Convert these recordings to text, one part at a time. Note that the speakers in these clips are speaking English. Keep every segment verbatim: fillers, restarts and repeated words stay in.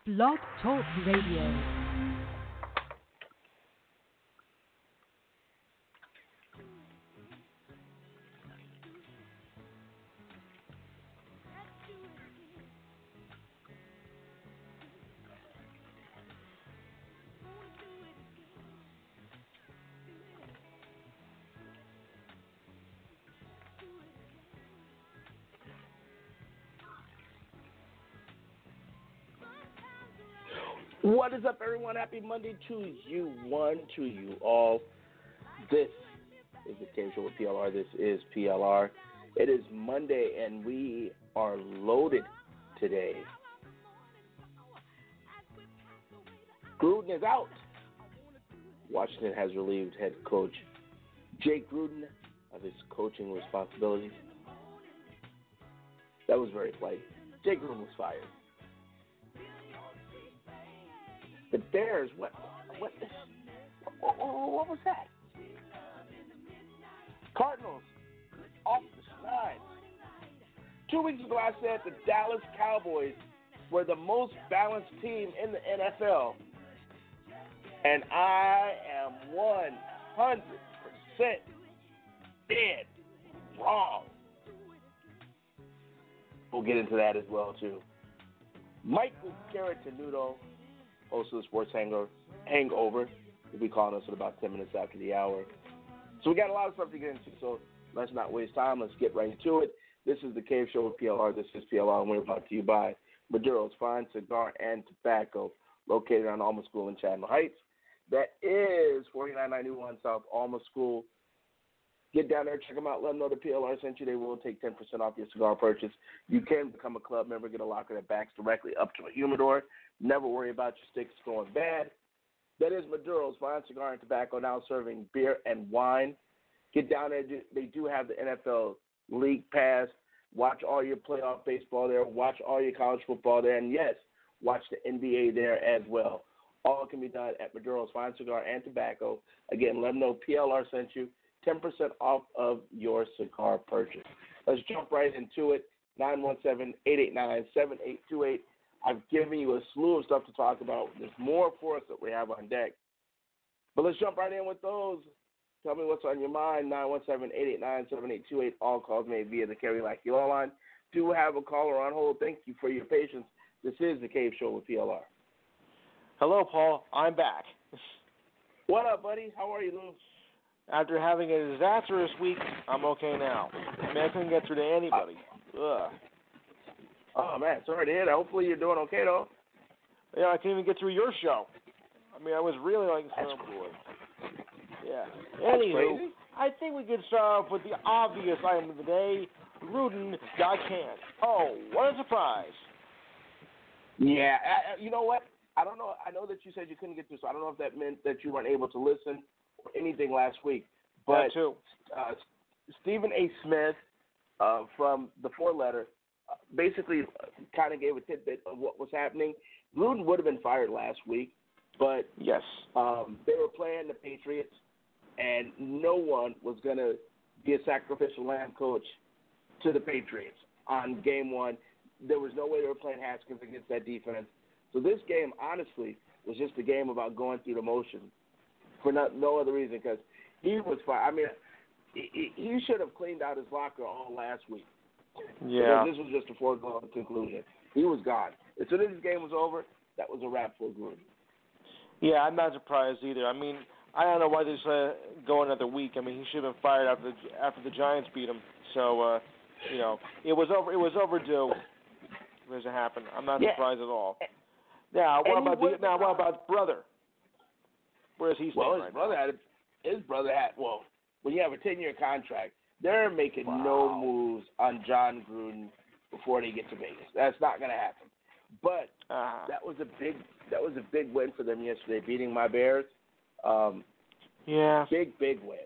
Blog Talk Radio. What is up, everyone? Happy Monday to you, one, to you all. This is the Cave Show with P L R. This is P L R. It is Monday, and we are loaded today. Gruden is out. Washington has relieved head coach Jake Gruden of his coaching responsibilities. That was very polite. Jake Gruden was fired. The Bears, what, what, what, what was that? Cardinals, off the schneid. Two weeks ago, I said the Dallas Cowboys were the most balanced team in the N F L, and I am one hundred percent dead wrong. We'll get into that as well, too. Michael Caratanudo, host of the Sports Hangover, Hangover, will be calling us in about ten minutes after the hour. So we got a lot of stuff to get into, so let's not waste time. Let's get right into it. This is the Cave Show with P L R. This is P L R, and we're brought to you by Maduro's Fine Cigar and Tobacco, located on Alma School in Chadwell Heights. That is forty-nine ninety-one South Alma School. Get down there, check them out, let them know the P L R sent you. They will take ten percent off your cigar purchase. You can become a club member, get a locker that backs directly up to a humidor. Never worry about your sticks going bad. That is Maduro's Fine Cigar and Tobacco, now serving beer and wine. Get down there. They do have the N F L League Pass. Watch all your playoff baseball there. Watch all your college football there. And, yes, watch the N B A there as well. All can be done at Maduro's Fine Cigar and Tobacco. Again, let them know P L R sent you. ten percent off of your cigar purchase. Let's jump right into it. nine one seven, eight eight nine, seven eight two eight. I've given you a slew of stuff to talk about. There's more for us that we have on deck. But let's jump right in with those. Tell me what's on your mind. nine one seven, eight eight nine, seven eight two eight. All calls made via the Kerry Lackey Law Line. Do have a caller on hold. Thank you for your patience. This is the Cave Show with P L R. Hello, Paul. I'm back. What up, buddy? How are you, Lou? After having a disastrous week, I'm okay now. I mean, I couldn't get through to anybody. Ugh. Oh, man, sorry to hear that. Hopefully you're doing okay, though. Yeah, I couldn't even get through your show. I mean, I was really like, oh, boy. Yeah. Anywho, I think we could start off with the obvious item of the day. Gruden got canned. Oh, what a surprise. Yeah, I, you know what? I don't know. I know that you said you couldn't get through, so I don't know if that meant that you weren't able to listen or anything last week. But that too. Uh, Stephen A. Smith uh, from the Four Letter uh, basically kind of gave a tidbit of what was happening. Gruden would have been fired last week, but yes, um, they were playing the Patriots, and no one was going to be a sacrificial lamb coach to the Patriots on game one. There was no way they were playing Haskins against that defense. So this game, honestly, was just a game about going through the motions for not, no other reason, because he was fine. I mean, he, he should have cleaned out his locker all last week. Yeah. Because this was just a foregone conclusion. He was gone. As soon as this game was over, that was a wrap for Gruden. Yeah, I'm not surprised either. I mean, I don't know why they said go another week. I mean, he should have been fired after the, after the Giants beat him. So, uh, you know, it was over. It was overdue. As it happened, I'm not yeah. surprised at all. Now, what about the, now what about brother? Where is he staying well, his right brother now? had a, his brother had well, when you have a ten-year contract, they're making wow. no moves on John Gruden before they get to Vegas. That's not going to happen. But uh-huh. that was a big that was a big win for them yesterday, beating my Bears. Um, yeah, big big win.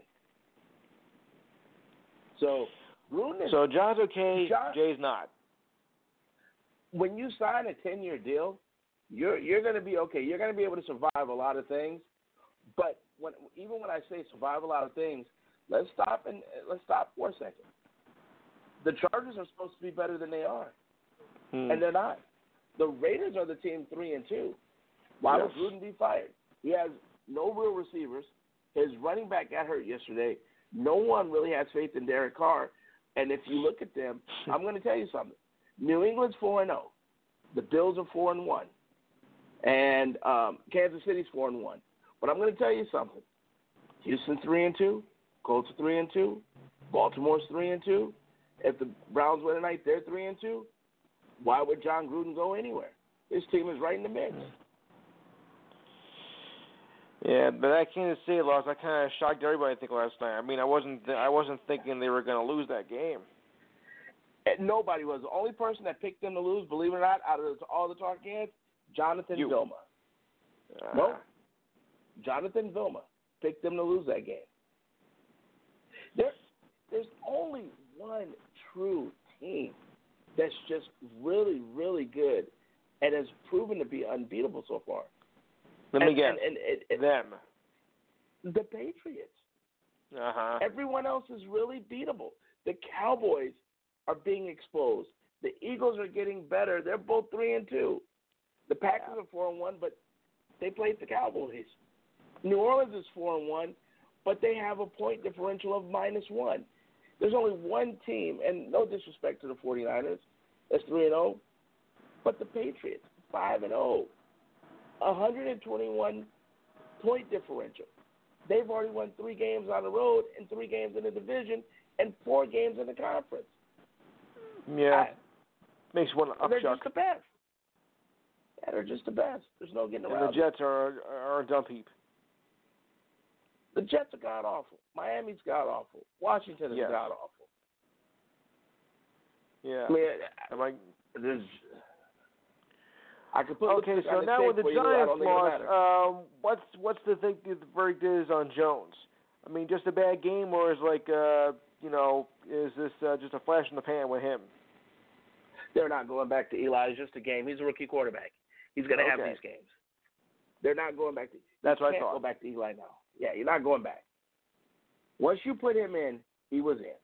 So Gruden is, so John's okay, John, Jay's not. When you sign a ten-year deal, you're you're going to be okay. You're going to be able to survive a lot of things. But when even when I say survive a lot of things, let's stop and let's stop for a second. The Chargers are supposed to be better than they are, Hmm. and they're not. The Raiders are the team three and two. Why Yes. would Gruden be fired? He has no real receivers. His running back got hurt yesterday. No one really has faith in Derek Carr. And if you look at them, I'm going to tell you something. New England's four and zero. The Bills are four and one, and um, Kansas City's four and one. But I'm going to tell you something. Houston's three and two. Colts are three and two. Baltimore's three and two. If the Browns win tonight, they're three and two. Why would John Gruden go anywhere? His team is right in the mix. Yeah, but that Kansas City loss, I kind of shocked everybody. I think last night. I mean, I wasn't, I wasn't thinking they were going to lose that game. And nobody was. The only person that picked them to lose, believe it or not, out of all the talking heads, Jonathan You. Vilma. Uh, No, Jonathan Vilma picked them to lose that game. There, there's only one true team that's just really, really good and has proven to be unbeatable so far. Let me and, guess. And, and, and, and them. the Patriots. Uh-huh. Everyone else is really beatable. The Cowboys are being exposed. The Eagles are getting better. They're both three and two. The Packers are four and one, but they played the Cowboys. New Orleans is four and one, but they have a point differential of minus one. There's only one team, and no disrespect to the 49ers, that's three and zero, but the Patriots five and zero, one hundred twenty-one point differential. They've already won three games on the road and three games in the division and four games in the conference. Yeah. I, Makes one up they're chuck. just the best. Yeah, they're just the best. There's no getting And around the it. Jets are are a dump heap. The Jets are god awful. Miami's god awful. Washington is Yes. god awful. Yeah. I mean, Am I, there's. I could put okay, lipstick so on now the with the tape for you, I Giants don't think it'll loss, matter. um, what's what's the think the verdict is on Jones? I mean, just a bad game, or is like uh, you know, is this uh, just a flash in the pan with him? They're not going back to Eli. It's just a game. He's a rookie quarterback. He's going to have Okay. these games. They're not going back to. That's you what I can't thought. go back to Eli now. Yeah, you're not going back. Once you put him in, he was in.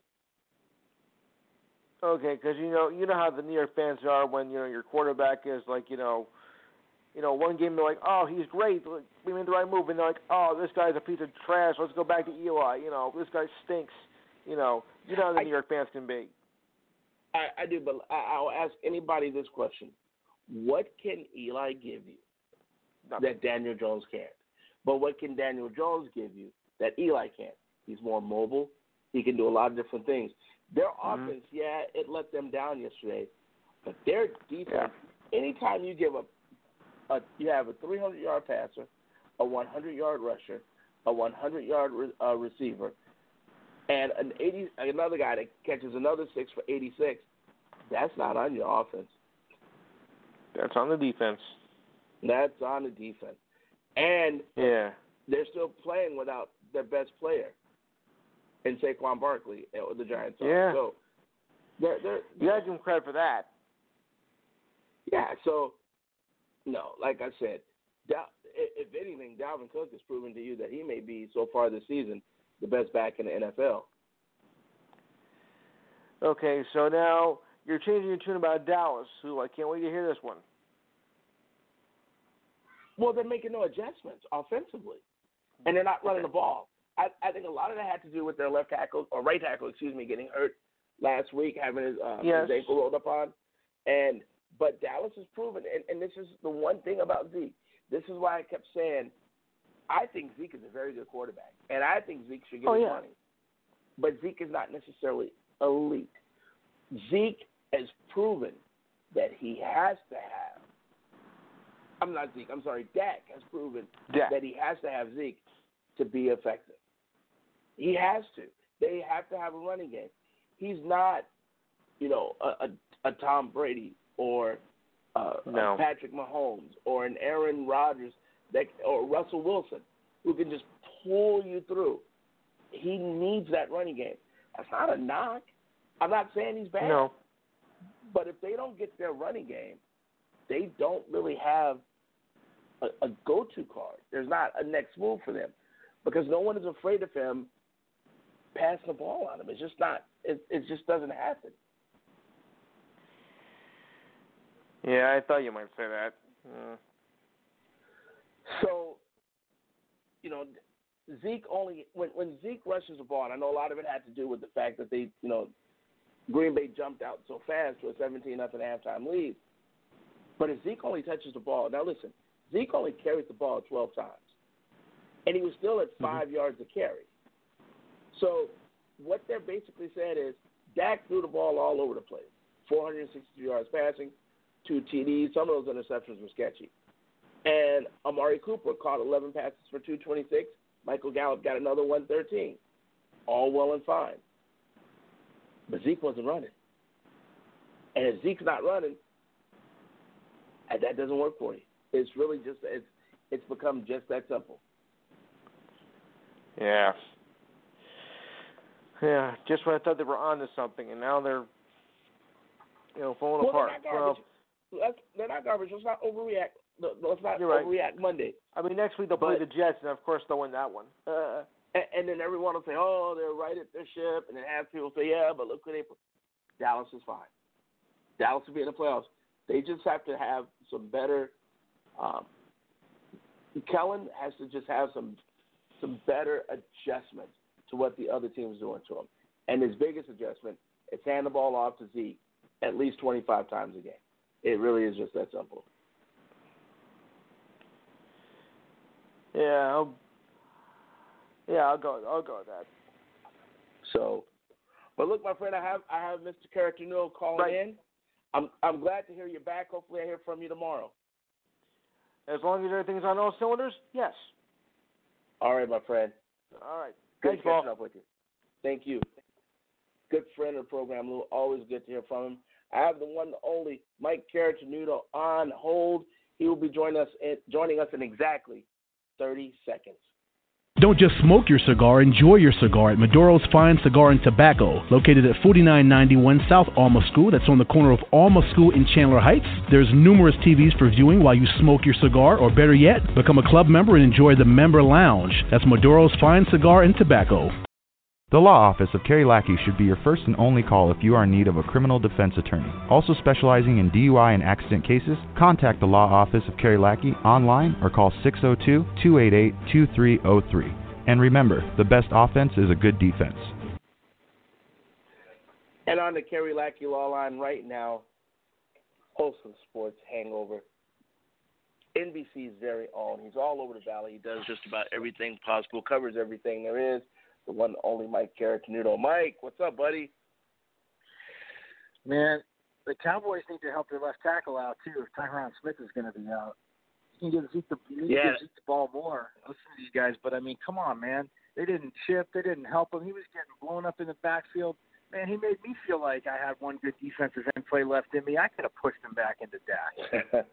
Okay, because you know you know how the New York fans are when you know your quarterback is like you know, you know one game they're like, oh he's great, like, we made the right move, and they're like, oh this guy's a piece of trash, let's go back to Eli, you know this guy stinks, you know you know how the I- New York fans can be. I, I do, but I, I'll ask anybody this question: what can Eli give you Nothing. that Daniel Jones can't? But what can Daniel Jones give you that Eli can't? He's more mobile. He can do a lot of different things. Their Mhm. offense, yeah, it let them down yesterday, but their defense. Anytime you give a, a you have a three hundred yard passer, a one hundred yard rusher, a one hundred yard re, uh, receiver, and an eighty another guy that catches another six for eighty-six, that's not on your offense. That's on the defense. That's on the defense. And Yeah. they're still playing without their best player in Saquon Barkley, uh, the Giants. are. Yeah. So they're, they're, You gotta give him credit for that. yeah, so, no, like I said, Dal- if anything, Dalvin Cook has proven to you that he may be, so far this season, the best back in the N F L. Okay, so now you're changing your tune about Dallas, who I can't wait to hear this one. Well, they're making no adjustments offensively, and they're not running Okay. the ball. I, I think a lot of that had to do with their left tackle, or right tackle, excuse me, getting hurt last week, having his, um, Yes. his ankle rolled up on. And But Dallas has proven, and, and this is the one thing about Zeke. This is why I kept saying I think Zeke is a very good quarterback, and I think Zeke should get Oh, his yeah. money. But Zeke is not necessarily elite. Zeke has proven that he has to have – I'm not Zeke, I'm sorry, Dak has proven Dak. that he has to have Zeke to be effective. He has to. They have to have a running game. He's not, you know, a, a, a Tom Brady or uh, No. a Patrick Mahomes or an Aaron Rodgers that, or Russell Wilson who can just pull you through. He needs that running game. That's not a knock. I'm not saying he's bad. No. But if they don't get their running game, they don't really have a, a go-to card. There's not a next move for them because no one is afraid of him passing the ball on him. It's just not. It, it just doesn't happen. Yeah, I thought you might say that. Yeah. So, you know, Zeke only when when Zeke rushes the ball, and I know a lot of it had to do with the fact that they, you know, Green Bay jumped out so fast to a seventeen nothing halftime lead. But if Zeke only touches the ball, now listen, Zeke only carried the ball twelve times, and he was still at five mm-hmm. yards to carry. So what they're basically saying is Dak threw the ball all over the place, four hundred sixty-two yards passing, two T Ds. Some of those interceptions were sketchy. And Amari Cooper caught eleven passes for two twenty-six. Michael Gallup got another one thirteen. All well and fine. But Zeke wasn't running. And if Zeke's not running, that doesn't work for you. It's really just it's it's become just that simple. Yeah. Yeah, just when I thought they were onto something, and now they're, you know, falling well, apart. They're not garbage. Well, Let's, they're not garbage. Let's not overreact. Let's not You're right. overreact Monday. I mean, next week they'll but, play the Jets, and of course they'll win that one. Uh, and, and then everyone will say, oh, they're right at their ship, and then half people say, yeah, but look what they put. Dallas is fine. Dallas will be in the playoffs. They just have to have some better um, – Kellen has to just have some some better adjustments to what the other team is doing to him. And his biggest adjustment is hand the ball off to Zeke at least twenty-five times a game. It really is just that simple. Yeah, I'll, yeah, I'll go. I'll go with that. So, but look, my friend, I have I have Mister Carratuno calling right. in. I'm I'm glad to hear you back. Hopefully, I hear from you tomorrow. As long as everything's on all cylinders, yes. All right, my friend. All right. Good Thanks, catching Paul. up with you. Thank you. Good friend of the program, Lou. Always good to hear from him. I have the one and only Mike Carratuno on hold. He will be joining us in, joining us in exactly thirty seconds. Don't just smoke your cigar, enjoy your cigar at Maduro's Fine Cigar and Tobacco, located at forty-nine ninety-one South Alma School. That's on the corner of Alma School in Chandler Heights. There's numerous T Vs for viewing while you smoke your cigar, or better yet, become a club member and enjoy the member lounge. That's Maduro's Fine Cigar and Tobacco. The Law Office of Kerry Lackey should be your first and only call if you are in need of a criminal defense attorney. Also specializing in D U I and accident cases, contact the Law Office of Kerry Lackey online or call six oh two, two eight eight, two three oh three. And remember, the best offense is a good defense. And on the Kerry Lackey Law Line right now, host of Sports Hangover, N B C's very own. He's all over the valley. He does just about everything possible, covers everything there is. The one and only Mike Carratuno. Mike, what's up, buddy? Man, the Cowboys need to help their left tackle out, too, if Tyron Smith is going to be out. You can give Zeke the, you need yeah. to give Zeke the ball more. Listen to you guys, but, I mean, come on, man. They didn't chip. They didn't help him. He was getting blown up in the backfield. Man, he made me feel like I had one good defensive end play left in me. I could have pushed him back into Dak.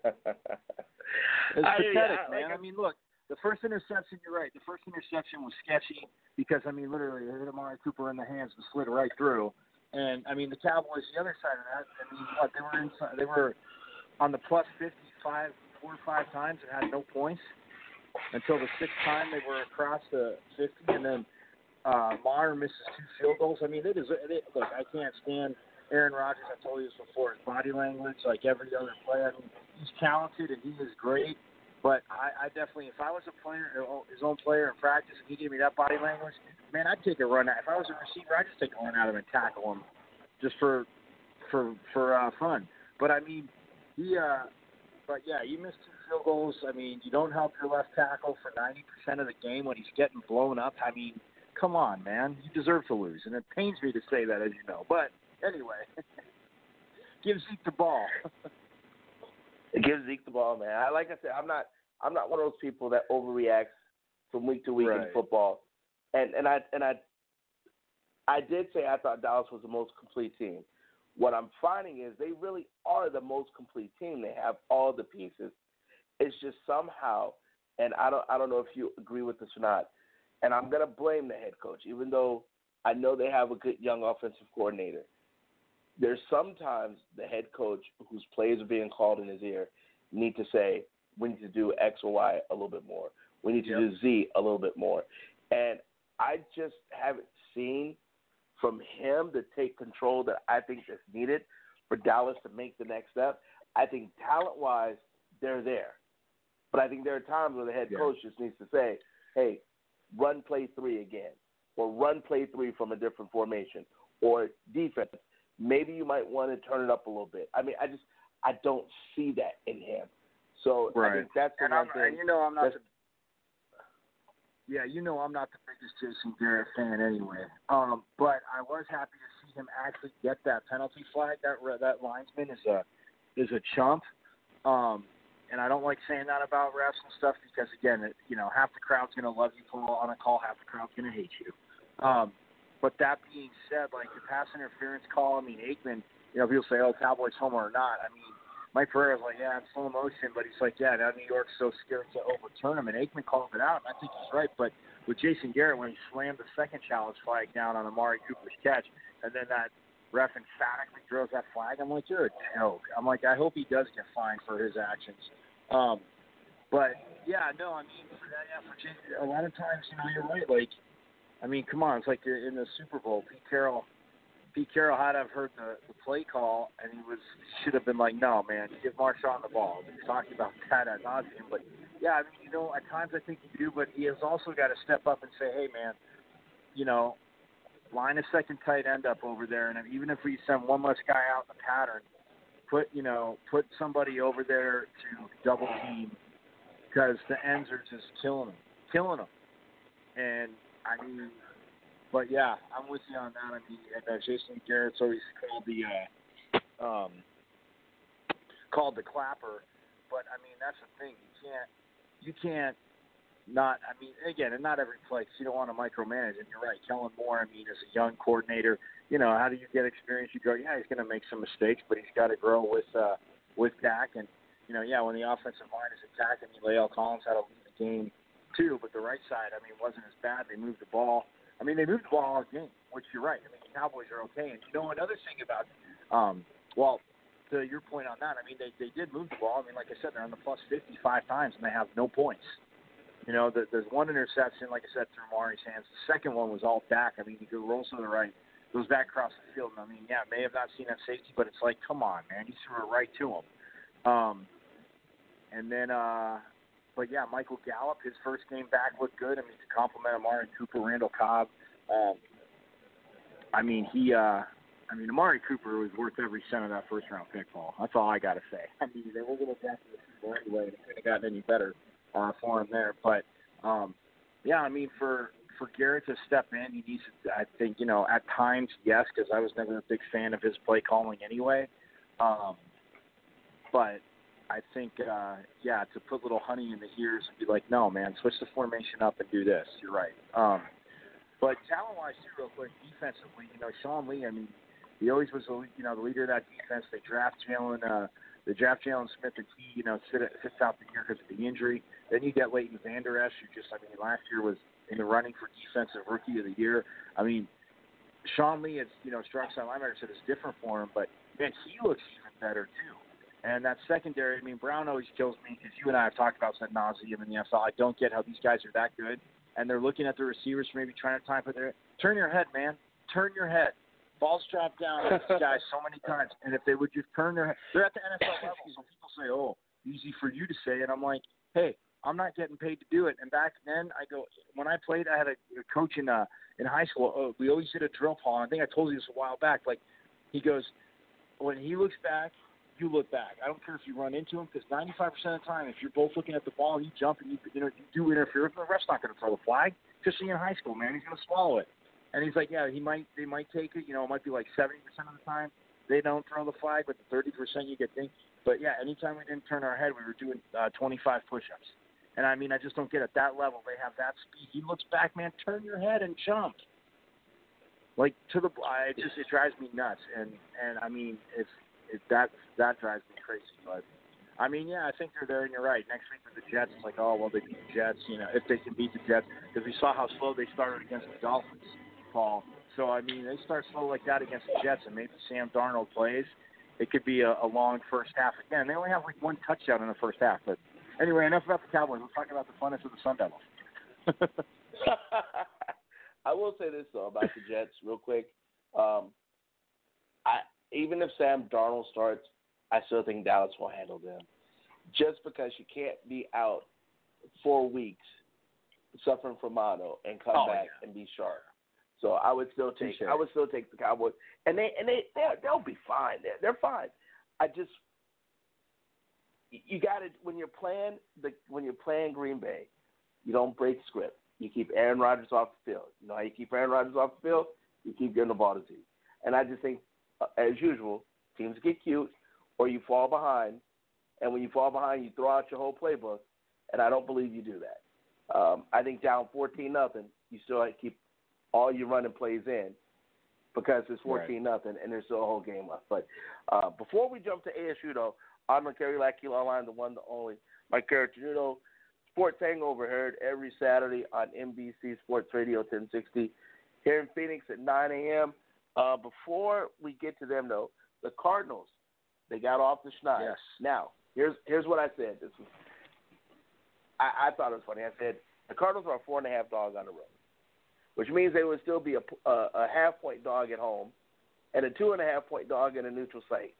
It's I, pathetic, I, man. like I mean, look. The first interception, you're right. The first interception was sketchy because, I mean, literally, it hit Amari Cooper in the hands and slid right through. And, I mean, the Cowboys, the other side of that, I mean, what, they were inside, they were on the plus fifty-five, four or five times and had no points until the sixth time they were across the fifty. And then uh, Maher misses two field goals. I mean, it is, it, look, I can't stand Aaron Rodgers. I told you this before. His body language, like every other player, I mean, he's talented and he is great. But I, I definitely, if I was a player, his own player in practice, and he gave me that body language, man, I'd take a run out. If I was a receiver, I'd just take a run out of him and tackle him, just for for for uh, fun. But I mean, he, uh, but yeah, you missed two field goals. I mean, you don't help your left tackle for ninety percent of the game when he's getting blown up. I mean, come on, man, you deserve to lose, and it pains me to say that, as you know. But anyway, give Zeke the ball. Give Zeke the ball, man. I, like I said, I'm not I'm not one of those people that overreacts from week to week right. in football. And and I and I I did say I thought Dallas was the most complete team. What I'm finding is they really are the most complete team. They have all the pieces. It's just somehow, and I don't I don't know if you agree with this or not, and I'm gonna blame the head coach, even though I know they have a good young offensive coordinator. There's sometimes the head coach whose plays are being called in his ear need to say, we need to do X or Y a little bit more. We need to yep. do Z a little bit more. And I just haven't seen from him to take control that I think that's needed for Dallas to make the next step. I think talent-wise, they're there. But I think there are times where the head yeah. coach just needs to say, hey, run play three again, or run play three from a different formation, or defense. Maybe you might want to turn it up a little bit. I mean, I just I don't see that in him. So right. I think that's the and one I'm, thing. And you know I'm not the, yeah, you know I'm not the biggest Jason Garrett fan anyway. Um, but I was happy to see him actually get that penalty flag. That that linesman is a is a chump. Um, and I don't like saying that about refs and stuff because again, it, you know, half the crowd's gonna love you call on a call, half the crowd's gonna hate you. Um, but that being said, like the pass interference call, I mean Aikman, you know, people say, oh, Cowboys homer or not. I mean, Mike Pereira's like, yeah, in slow motion, but he's like, yeah, now New York's so scared to overturn him. And Aikman called it out, and I think he's right. But with Jason Garrett, when he slammed the second challenge flag down on Amari Cooper's catch, and then that ref emphatically throws that flag, I'm like, you're a joke. I'm like, I hope he does get fined for his actions. Um, but, yeah, no, I mean, for that, yeah, for Jason, a lot of times, you know, you're right. Like, I mean, come on, it's like in the Super Bowl, Pete Carroll, Pete Carroll had to have heard the, the play call, and he was should have been like, no, man, give Marshawn the ball. We're talking about that ad nauseum. But, yeah, I mean, you know, at times I think you do, but he has also got to step up and say, hey, man, you know, line a second tight end up over there, and even if we send one less guy out in the pattern, put, you know, put somebody over there to double team because the ends are just killing them, killing them. And, I mean, but yeah, I'm with you on that. I mean, and, uh, Jason Garrett's always called the uh, um, called the clapper, but I mean that's the thing. You can't, you can't not. I mean, again, and not every play. Cause you don't want to micromanage. And you're right, Kellen Moore. I mean, as a young coordinator, you know, how do you get experience? You go, yeah, he's going to make some mistakes, but he's got to grow with uh, with Dak. And you know, yeah, when the offensive line is attacked, I mean, Lael Collins had to lead the game too, but the right side, I mean, wasn't as bad. They moved the ball. I mean, they moved the ball all game, which you're right. I mean, the Cowboys are okay. And you know, another thing about, um, well, to your point on that, I mean, they, they did move the ball. I mean, like I said, they're on the plus fifty-five times, and they have no points. You know, the, there's one interception, like I said, through Mari's hands. The second one was all back. I mean, he rolls to the right, goes back across the field. And I mean, yeah, may have not seen that safety, but it's like, come on, man. He threw it right to him. Um, and then, uh, But, yeah, Michael Gallup, his first game back looked good. I mean, to compliment Amari Cooper, Randall Cobb. Um, I mean, he uh, – I mean, Amari Cooper was worth every cent of that first-round pick, Paul. That's all I got to say. I mean, they were going to get to the Super Bowl anyway. They couldn't have gotten any better uh, for him there. But, um, yeah, I mean, for, for Garrett to step in, he needs to – I think, you know, at times, yes, because I was never a big fan of his play calling anyway. Um, but – I think, uh, yeah, to put little honey in the ears and be like, no, man, switch the formation up and do this. You're right. Um, but talent-wise, too, real quick, defensively, you know, Sean Lee, I mean, he always was, the, you know, the leader of that defense. They draft Jalen, uh, they draft Jalen Smith, and he, you know, sit, sits out the year because of the injury. Then you get Leighton Vander Esch, who just, I mean, last year was in the running for Defensive Rookie of the Year. I mean, Sean Lee, is, you know, strong side linebacker, said it's different for him, but, man, he looks even better, too. And that secondary, I mean, Brown always kills me because you and I have talked about ad nauseum in the N F L. I don't get how these guys are that good. And they're looking at the receivers maybe trying to time, but they're turn your head, man. Turn your head. Ball's dropped down on these guys so many times. And if they would just turn their head, they're at the N F L level. So people say, oh, easy for you to say. And I'm like, hey, I'm not getting paid to do it. And back then, I go, when I played, I had a, a coach in uh, in high school. Oh, we always did a drill, Paul. I think I told you this a while back. Like, he goes, when he looks back, you look back. I don't care if you run into him because ninety-five percent of the time, if you're both looking at the ball and you jump and you, you know you do interfere, the ref's not going to throw the flag. Especially in high school, man, he's going to swallow it. And he's like, yeah, he might. They might take it. You know, it might be like seventy percent of the time they don't throw the flag, but the thirty percent you get dinged. But yeah, anytime we didn't turn our head, we were doing uh, twenty-five push-ups. And I mean, I just don't get at that level. They have that speed. He looks back, man, turn your head and jump. Like to the, I just it drives me nuts. And and I mean, it's. It, that that drives me crazy, but I mean, yeah, I think they're there, and you're right. Next week with the Jets, it's like, oh well, they beat the Jets, you know, if they can beat the Jets, because we saw how slow they started against the Dolphins, Paul. So I mean, they start slow like that against the Jets, and maybe Sam Darnold plays. It could be a, a long first half again. They only have like one touchdown in the first half, but anyway, enough about the Cowboys. Let's talk about the funness of the Sun Devils. I will say this though about the Jets, real quick. Um, I. Even if Sam Darnold starts, I still think Dallas will handle them. Just because you can't be out four weeks suffering from mono and come Oh, back yeah. and be sharp. So I would still take Touché. I would still take the Cowboys, and they and they they're, they'll be fine. They're they're fine. I just you got to when you're playing the when you're playing Green Bay, you don't break script. You keep Aaron Rodgers off the field. You know how you keep Aaron Rodgers off the field? You keep getting the ball to team. And I just think, uh, as usual, teams get cute or you fall behind. And when you fall behind, you throw out your whole playbook. And I don't believe you do that. Um, I think down fourteen nothing, you still have to keep all your running plays in because it's fourteen nothing and there's still a whole game left. But uh, before we jump to A S U, though, I'm on Kerry Lackey Online, the one, the only, Mike Caratenuto. Sports Hangover heard every Saturday on N B C Sports Radio ten sixty here in Phoenix at nine a.m. Uh, before we get to them, though, the Cardinals, they got off the schneid. Yes. Now, here's here's what I said. This was, I, I thought it was funny. I said the Cardinals are a four and a half dog on the road, which means they would still be a, a, a half point dog at home and a two and a half point dog in a neutral site.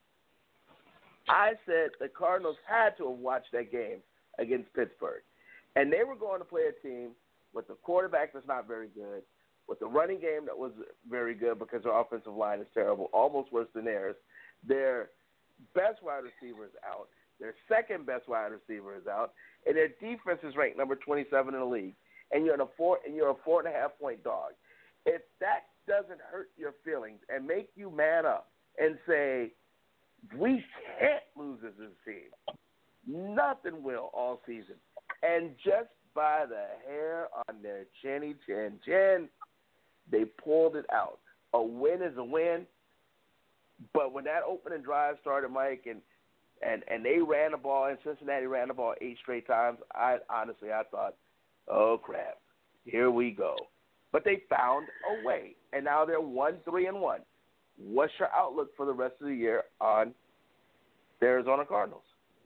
I said the Cardinals had to have watched that game against Pittsburgh. And they were going to play a team with a quarterback that's not very good, with a running game that was very good because their offensive line is terrible, almost worse than theirs. Their best wide receiver is out. Their second best wide receiver is out. And their defense is ranked number twenty-seven in the league. And you're in a four and you're a four and a half point dog. If that doesn't hurt your feelings and make you man up and say, we can't lose as a team, nothing will all season. And just by the hair on their chinny chin chin, they pulled it out. A win is a win. But when that opening drive started, Mike, and, and, and they ran the ball, and Cincinnati ran the ball eight straight times, I honestly, I thought, oh, crap, here we go. But they found a way, and now they're one, three, and one. What's your outlook for the rest of the year on the Arizona Cardinals?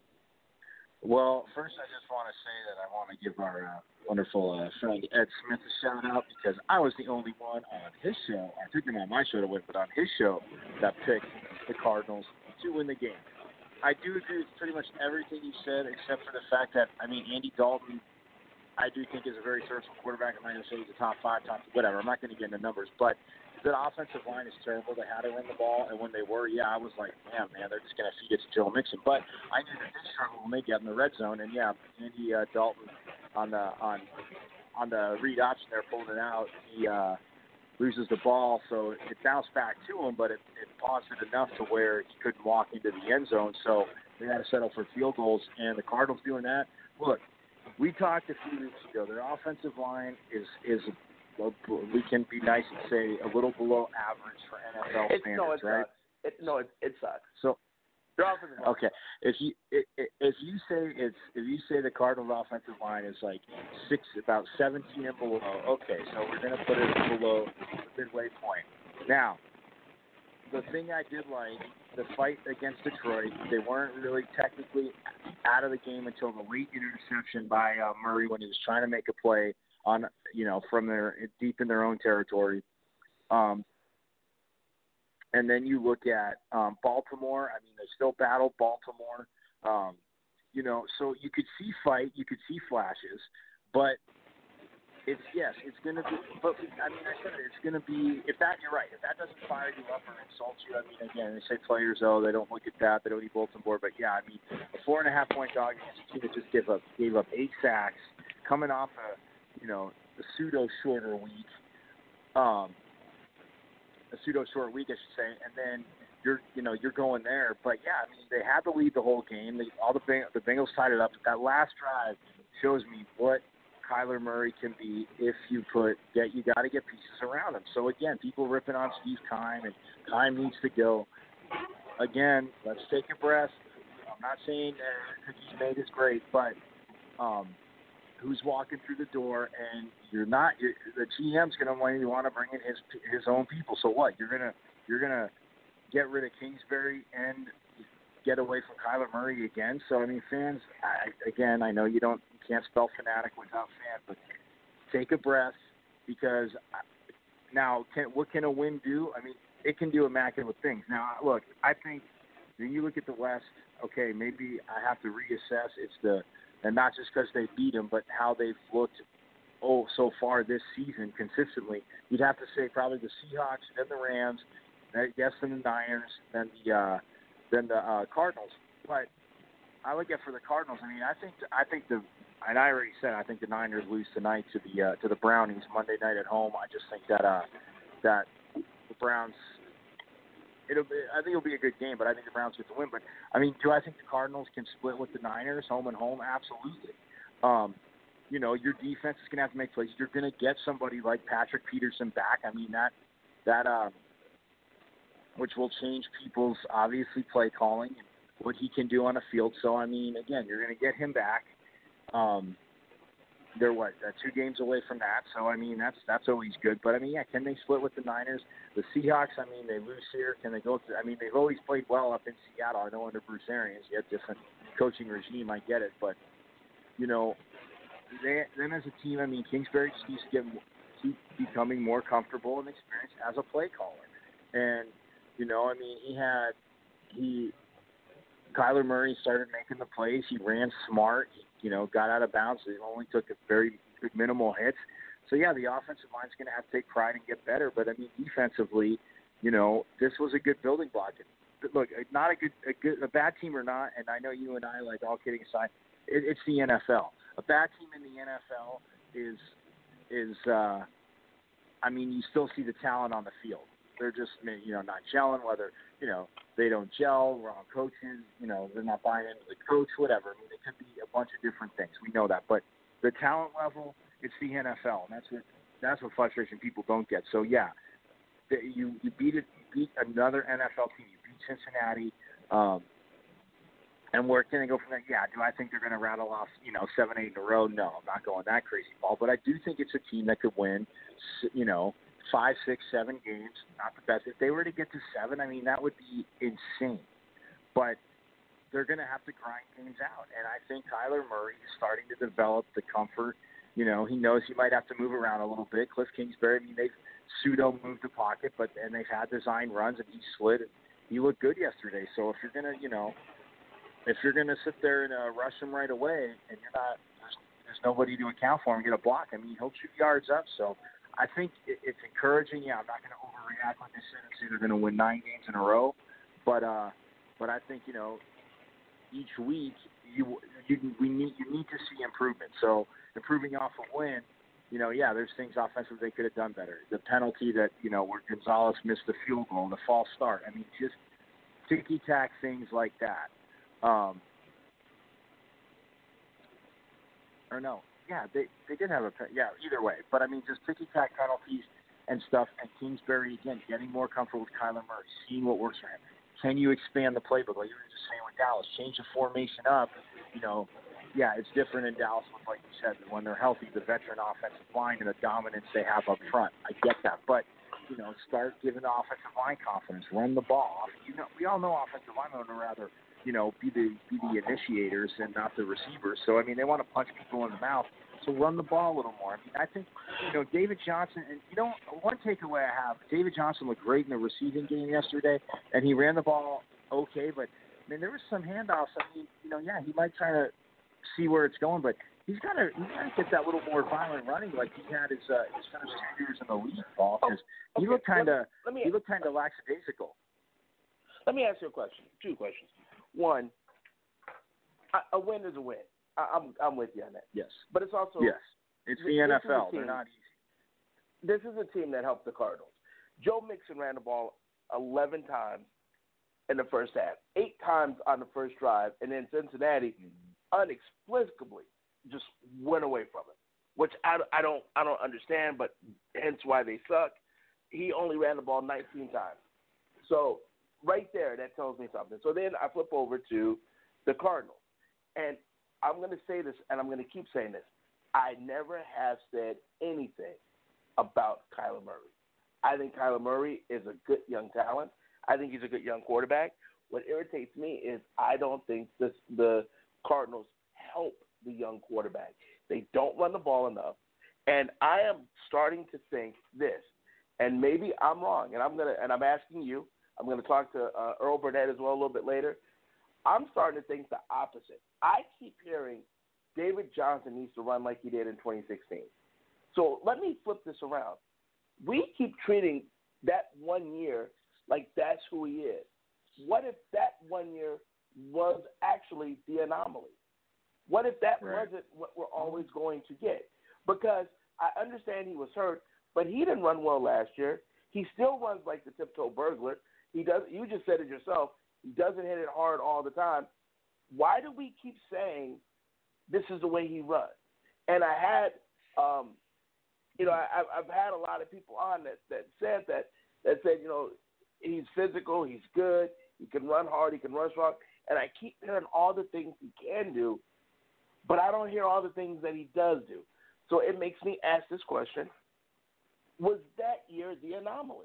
Well, first I just want to say that I want to give our uh, wonderful uh, friend Ed Smith a shout-out because I was the only one on his show, I think not my show to win, but on his show that picked the Cardinals to win the game. I do agree with pretty much everything you said except for the fact that, I mean, Andy Dalton, I do think is a very serviceable quarterback. I'm not going to say he's a top five, top whatever. I'm not going to get into numbers, but the offensive line is terrible. They had to run the ball, and when they were, yeah, I was like, damn, man, they're just going to feed it to Joe Mixon. But I knew that they struggled when they got in the red zone, and yeah, Andy uh, Dalton on the on on the read option there pulling it out, he uh, loses the ball, so it bounced back to him, but it, it paused it enough to where he couldn't walk into the end zone, so they had to settle for field goals, and the Cardinals doing that. Look, we talked a few weeks ago. Their offensive line is is well, we can be nice and say a little below average for N F L It, standards, no, it right? sucks. It, no, it, it sucks. So, their offensive line. okay, if you if if you say it's if you say the Cardinals' offensive line is like six, about seventeen and below, okay, so we're gonna put it below the midway point. Now, the thing I did like, the fight against Detroit, they weren't really technically out of the game until the late interception by uh, Murray when he was trying to make a play on, you know, from their deep in their own territory. Um, and then you look at um, Baltimore. I mean, they still battle Baltimore. Um, you know, so you could see fight, you could see flashes, but it's yes, it's gonna be. But I mean, I said it, it's gonna be. If that, you're right. If that doesn't fire you up or insult you, I mean, again, they say players, oh, they don't look at that, they don't eat bulletin board. But yeah, I mean, a four and a half point dog against a team that just gave up gave up eight sacks, coming off a, you know, a pseudo shorter week, um, a pseudo short week, I should say, and then you're, you know, you're going there. But yeah, I mean, they had to lead the whole game. They, all the Beng- the Bengals tied it up. That last drive shows me what Kyler Murray can be if you put get you got to get pieces around him. So again, people ripping on Steve Keim, and Keim needs to go. Again, let's take a breath. I'm not saying uh, Cookies made is great, but um, who's walking through the door, and you're not. You're, the G M's going to want you want to bring in his his own people. So what? You're gonna you're gonna get rid of Kingsbury and get away from Kyler Murray again. So I mean, fans. I, again, I know you don't. Can't spell fanatic without fan, but take a breath because now, can, what can a win do? I mean, it can do immaculate things. Now, look, I think Then you look at the West. Okay, maybe I have to reassess. It's the and not just because they beat them, but how they've looked. Oh, so far this season consistently. You'd have to say probably the Seahawks, then the Rams, then yes, then the Niners, then the uh, then the uh, Cardinals. But I look at for the Cardinals. I mean, I think I think the and I already said I think the Niners lose tonight to the uh, to the Brownies Monday night at home. I just think that uh, that the Browns. It'll be, I think it'll be a good game, but I think the Browns get the win. But I mean, do I think the Cardinals can split with the Niners home and home? Absolutely. Um, you know, your defense is going to have to make plays. You're going to get somebody like Patrick Peterson back. I mean, that that uh, which will change people's obviously play calling and what he can do on the field. So I mean, again, you're going to get him back. Um, they're what uh, two games away from that. So I mean, that's that's always good. But I mean, yeah, can they split with the Niners? The Seahawks, I mean, they lose here. Can they go? To, I mean, they've always played well up in Seattle. I know under Bruce Arians, you have different coaching regime. I get it, but you know. They, them as a team, I mean, Kingsbury just keeps getting, keep becoming more comfortable and experienced as a play caller. And, you know, I mean, he had, he, Kyler Murray started making the plays. He ran smart, he, you know, got out of bounds. He only took a very minimal hits. So, yeah, the offensive line's going to have to take pride and get better. But, I mean, defensively, you know, this was a good building block. Look, not a good, a good, a bad team or not, and I know you and I, like, all kidding aside, it, it's the N F L. A bad team in the N F L is, is uh, I mean, you still see the talent on the field. They're just, you know, not gelling, whether, you know, they don't gel, wrong coaches, you know, they're not buying into the coach, whatever. I mean, it could be a bunch of different things. We know that. But the talent level, it's the N F L, and that's what, that's what frustration people don't get. So, yeah, the, you, you beat it, you beat another N F L team. You beat Cincinnati. Um, And where can they go from there? Yeah, do I think they're going to rattle off, you know, seven, eight in a row? No, I'm not going that crazy ball. But I do think it's a team that could win, you know, five, six, seven games. Not the best. If they were to get to seven, I mean, that would be insane. But they're going to have to grind games out. And I think Kyler Murray is starting to develop the comfort. You know, he knows he might have to move around a little bit. Cliff Kingsbury, I mean, they've pseudo moved the pocket, but and they've had design runs, and he slid. And he looked good yesterday. So if you're going to, you know, If you're going to sit there and uh, rush him right away and you're not, there's, there's nobody to account for him, get a block, I mean, he'll shoot yards up. So I think it, it's encouraging. Yeah, I'm not going to overreact when they say they're going to win nine games in a row. But uh, but I think, you know, each week you you we need you need to see improvement. So improving off a win, you know, yeah, there's things offensively they could have done better. The penalty that, you know, where Gonzalez missed the field goal, the false start. I mean, just ticky-tack things like that. Um, or no, yeah, they they did have a yeah. Either way, but I mean, just ticky tack penalties and stuff. And Kingsbury again getting more comfortable with Kyler Murray, seeing what works for him. Can you expand the playbook? Like you were just saying with Dallas, change the formation up. You know, yeah, it's different in Dallas, with, like you said, when they're healthy, the veteran offensive line and the dominance they have up front. I get that, but you know, start giving the offensive line confidence, run the ball. You know, we all know offensive linemen would rather, you know, be the be the initiators and not the receivers. So, I mean, they want to punch people in the mouth. So run the ball a little more. I mean, I think, you know, David Johnson, and, you know, one takeaway I have, David Johnson looked great in the receiving game yesterday, and he ran the ball okay, but, I mean, there was some handoffs. I mean, you know, yeah, he might try to see where it's going, but he's got to he's got to get that little more violent running like he had his, uh, his first two years in the league, Paul, because oh, okay. he looked kind of he looked kind of lackadaisical. Let me ask you a question, two questions. One, a win is a win. I'm I'm with you on that. Yes, but it's also yes, it's the N F L. They're not easy. This is a team that helped the Cardinals. Joe Mixon ran the ball eleven times in the first half, eight times on the first drive, and then Cincinnati mm-hmm. inexplicably just went away from it, which I, I don't I don't understand, but hence why they suck. He only ran the ball nineteen times, so. Right there, that tells me something. So then I flip over to the Cardinals. And I'm going to say this, and I'm going to keep saying this. I never have said anything about Kyler Murray. I think Kyler Murray is a good young talent. I think he's a good young quarterback. What irritates me is I don't think this, the Cardinals help the young quarterback. They don't run the ball enough. And I am starting to think this, and maybe I'm wrong, and I'm gonna, and I'm asking you, I'm going to talk to uh, Earl Burnett as well a little bit later. I'm starting to think the opposite. I keep hearing David Johnson needs to run like he did in twenty sixteen. So let me flip this around. We keep treating that one year like that's who he is. What if that one year was actually the anomaly? What if that right. wasn't what we're always going to get? Because I understand he was hurt, but he didn't run well last year. He still runs like the tiptoe burglar. He does. You just said it yourself. He doesn't hit it hard all the time. Why do we keep saying this is the way he runs? And I had, um, you know, I, I've had a lot of people on that, that said that, that said, you know, he's physical, he's good, he can run hard, he can run strong. And I keep hearing all the things he can do, but I don't hear all the things that he does do. So it makes me ask this question. Was that year the anomaly?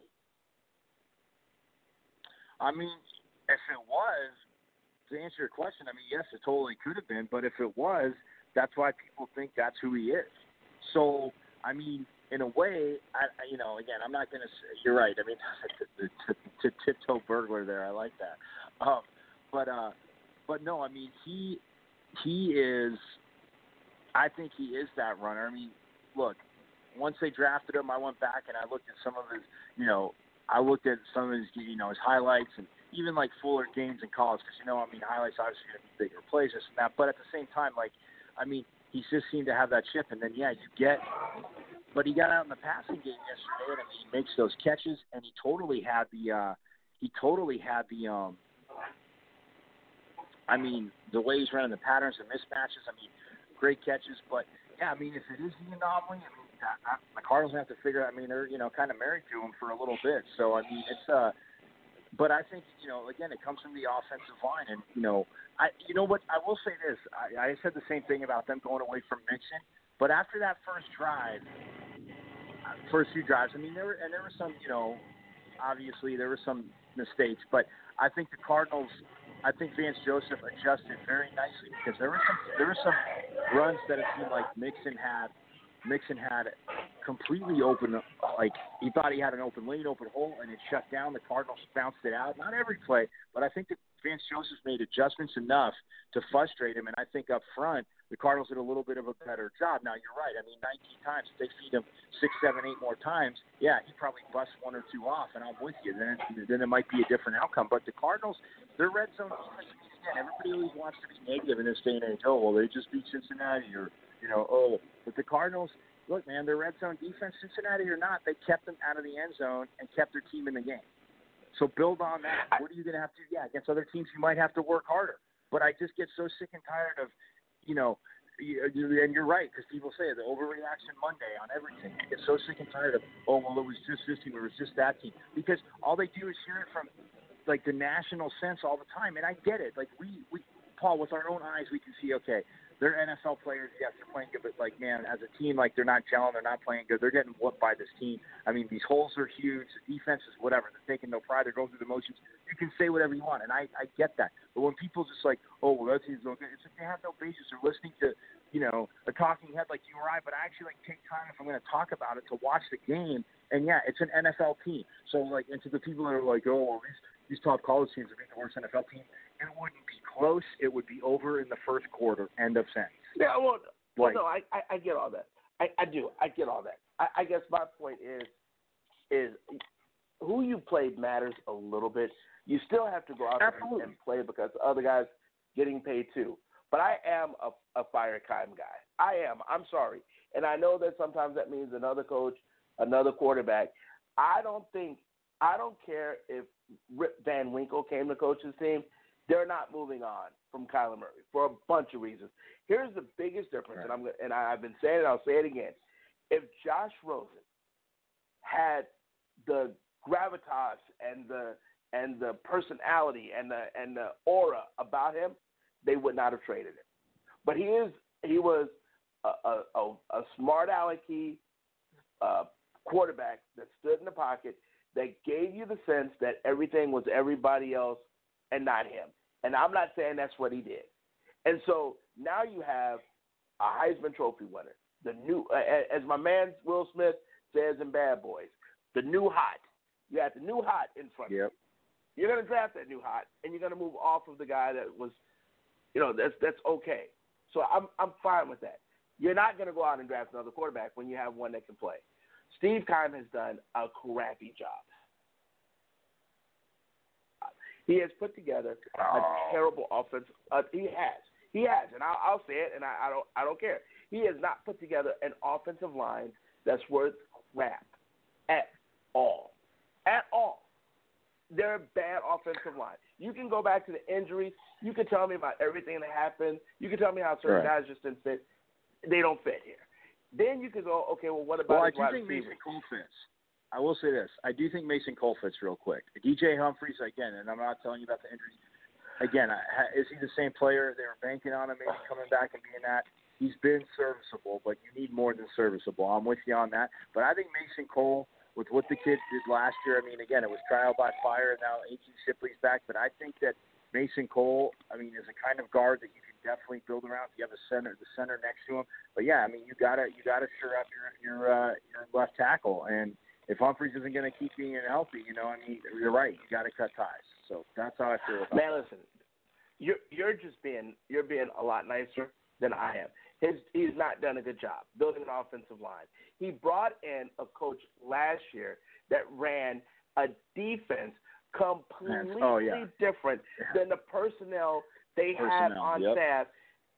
I mean, if it was, to answer your question, I mean, yes, it totally could have been. But if it was, that's why people think that's who he is. So, I mean, in a way, I, you know, again, I'm not going to say, you're right. I mean, the, the, the tiptoe burglar there, I like that. Um, but, uh, but no, I mean, he he is, I think he is that runner. I mean, look, once they drafted him, I went back and I looked at some of his, you know, I looked at some of his, you know, his highlights and even like fuller games in college because, you know, I mean, highlights obviously going to be bigger plays, this and that. But at the same time, like, I mean, he just seemed to have that chip. And then, yeah, you get – but he got out in the passing game yesterday, and I mean, he makes those catches, and he totally had the uh, – he totally had the um, – I mean, the way he's running the patterns, the mismatches, I mean, great catches. But, yeah, I mean, if it is the anomaly, I mean, I, I, the Cardinals have to figure out – I mean, they're, you know, kind of married to him for a little bit. So, I mean, it's uh, – but I think, you know, again, it comes from the offensive line. And, you know, I, you know what, I will say this. I, I said the same thing about them going away from Mixon. But after that first drive, first few drives, I mean, there were, and there were some, you know, obviously there were some mistakes. But I think the Cardinals, I think Vance Joseph adjusted very nicely because there were some, there were some runs that it seemed like Mixon had. Mixon had completely open, like he thought he had an open lane, open hole, and it shut down. The Cardinals bounced it out. Not every play, but I think that Vance Joseph made adjustments enough to frustrate him. And I think up front, the Cardinals did a little bit of a better job. Now, you're right. I mean, nineteen times, if they feed him six, seven, eight more times, yeah, he probably busts one or two off, and I'm with you. Then, then it might be a different outcome. But the Cardinals, their red zone defense, again, everybody always wants to be negative in this day and age. Oh, well, they just beat Cincinnati or, you know, oh, but the Cardinals, look, man, their red zone defense, Cincinnati or not, they kept them out of the end zone and kept their team in the game. So build on that. What are you going to have to do? Yeah, against other teams, you might have to work harder. But I just get so sick and tired of, you know, and you're right, because people say the overreaction Monday on everything. I get so sick and tired of, oh, well, it was just this team, it was just that team. Because all they do is hear it from, like, the national sense all the time. And I get it. Like, we, we Paul, with our own eyes, we can see, okay, they're N F L players, yes, they're playing good, but, like, man, as a team, like, they're not gelling, they're not playing good. They're getting whooped by this team. I mean, these holes are huge. The defense is whatever. They're taking no pride. They're going through the motions. You can say whatever you want, and I, I get that. But when people just like, oh, well, that team's okay, it's like they have no basis. They're listening to, you know, a talking head like you or I, but I actually, like, take time if I'm going to talk about it to watch the game. And, yeah, it's an N F L team. So, like, and to the people that are like, oh, well, these, these top college teams are being the worst N F L team, it wouldn't be close. It would be over in the first quarter. End of sentence. Yeah, well, well no, I, I, I get all that. I, I do. I get all that. I, I guess my point is, is who you played matters a little bit. You still have to go out there and, and play because the other guys getting paid too. But I am a, a fire time guy. I am. I'm sorry. And I know that sometimes that means another coach, another quarterback. I don't think, I don't care if Rip Van Winkle came to coach his team. They're not moving on from Kyler Murray for a bunch of reasons. Here's the biggest difference, right. and I'm and I've been saying it, I'll say it again. If Josh Rosen had the gravitas and the and the personality and the and the aura about him, they would not have traded him. But he is he was a a, a, a smart alecky uh, quarterback that stood in the pocket that gave you the sense that everything was everybody else and not him. And I'm not saying that's what he did. And so now you have a Heisman Trophy winner, the new, uh, as my man Will Smith says in Bad Boys, the new hot. You have the new hot in front yep. of you. You're going to draft that new hot, and you're going to move off of the guy that was, you know, that's that's okay. So I'm I'm fine with that. You're not going to go out and draft another quarterback when you have one that can play. Steve Keim has done a crappy job. He has put together a terrible offense. Uh, he has. He has, and I'll, I'll say it, and I, I don't I don't care. He has not put together an offensive line that's worth crap at all. At all. They're a bad offensive line. You can go back to the injuries. You can tell me about everything that happened. You can tell me how certain right. guys just didn't fit. They don't fit here. Then you can go, okay, well, what about Well, I his do wide think receivers? Mason Cole fits. I will say this. I do think Mason Cole fits real quick. D J Humphries, again, and I'm not telling you about the injuries. Again, is he the same player? They were banking on him maybe coming back and being that. He's been serviceable, but you need more than serviceable. I'm with you on that. But I think Mason Cole, with what the kid did last year, I mean, again, it was trial by fire, and now A T Shipley's back. But I think that Mason Cole, I mean, is a kind of guard that you can definitely build around. You have a center, the center next to him. But yeah, I mean, you gotta you gotta sure up your your uh, your left tackle. And if Humphries isn't going to keep being healthy, you know, I mean, you're right. You got to cut ties. So that's how I feel about it. Man, listen, you're you're just being you're being a lot nicer than I am. His he's not done a good job building an offensive line. He brought in a coach last year that ran a defense completely oh, yeah. different yeah. than the personnel they personnel, have on yep. staff.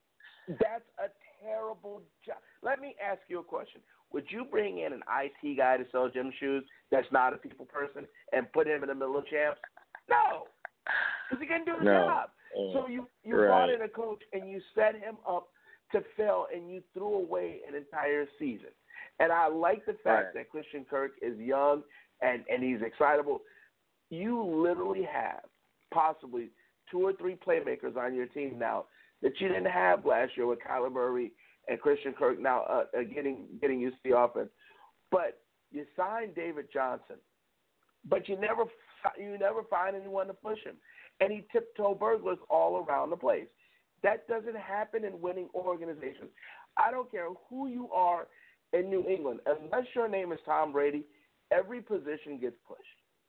That's a terrible job. Let me ask you a question. Would you bring in an I T guy to sell gym shoes that's not a people person and put him in the middle of champs? No, because he can do the no. job. Oh, so you, you right. brought in a coach and you set him up to fail, and you threw away an entire season. And I like the fact right. that Christian Kirk is young and, and he's excitable. You literally have possibly two or three playmakers on your team now that you didn't have last year with Kyler Murray and Christian Kirk now uh, uh, getting getting used to the offense. But you signed David Johnson, but you never you never find anyone to push him. And he tiptoe burglars all around the place. That doesn't happen in winning organizations. I don't care who you are in New England. Unless your name is Tom Brady, every position gets pushed.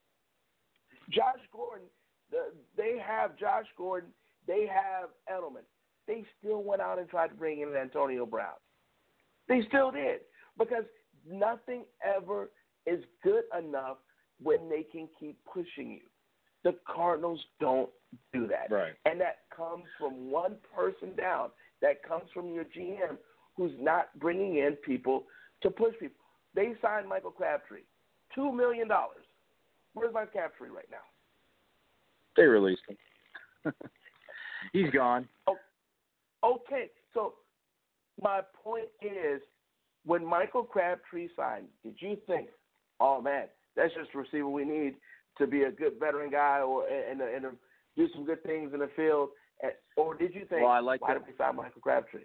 Josh Gordon, the, they have Josh Gordon. They have Edelman. They still went out and tried to bring in Antonio Brown. They still did because nothing ever is good enough when they can keep pushing you. The Cardinals don't do that. Right. And that comes from one person down. That comes from your G M who's not bringing in people to push people. They signed Michael Crabtree, two million dollars. Where's Michael Crabtree right now? They released him. He's gone. Oh, okay. So my point is, when Michael Crabtree signed, did you think, oh, man, that's just the receiver we need to be a good veteran guy or and, and, and do some good things in the field? And, or did you think, well, I like why that. did we sign Michael Crabtree?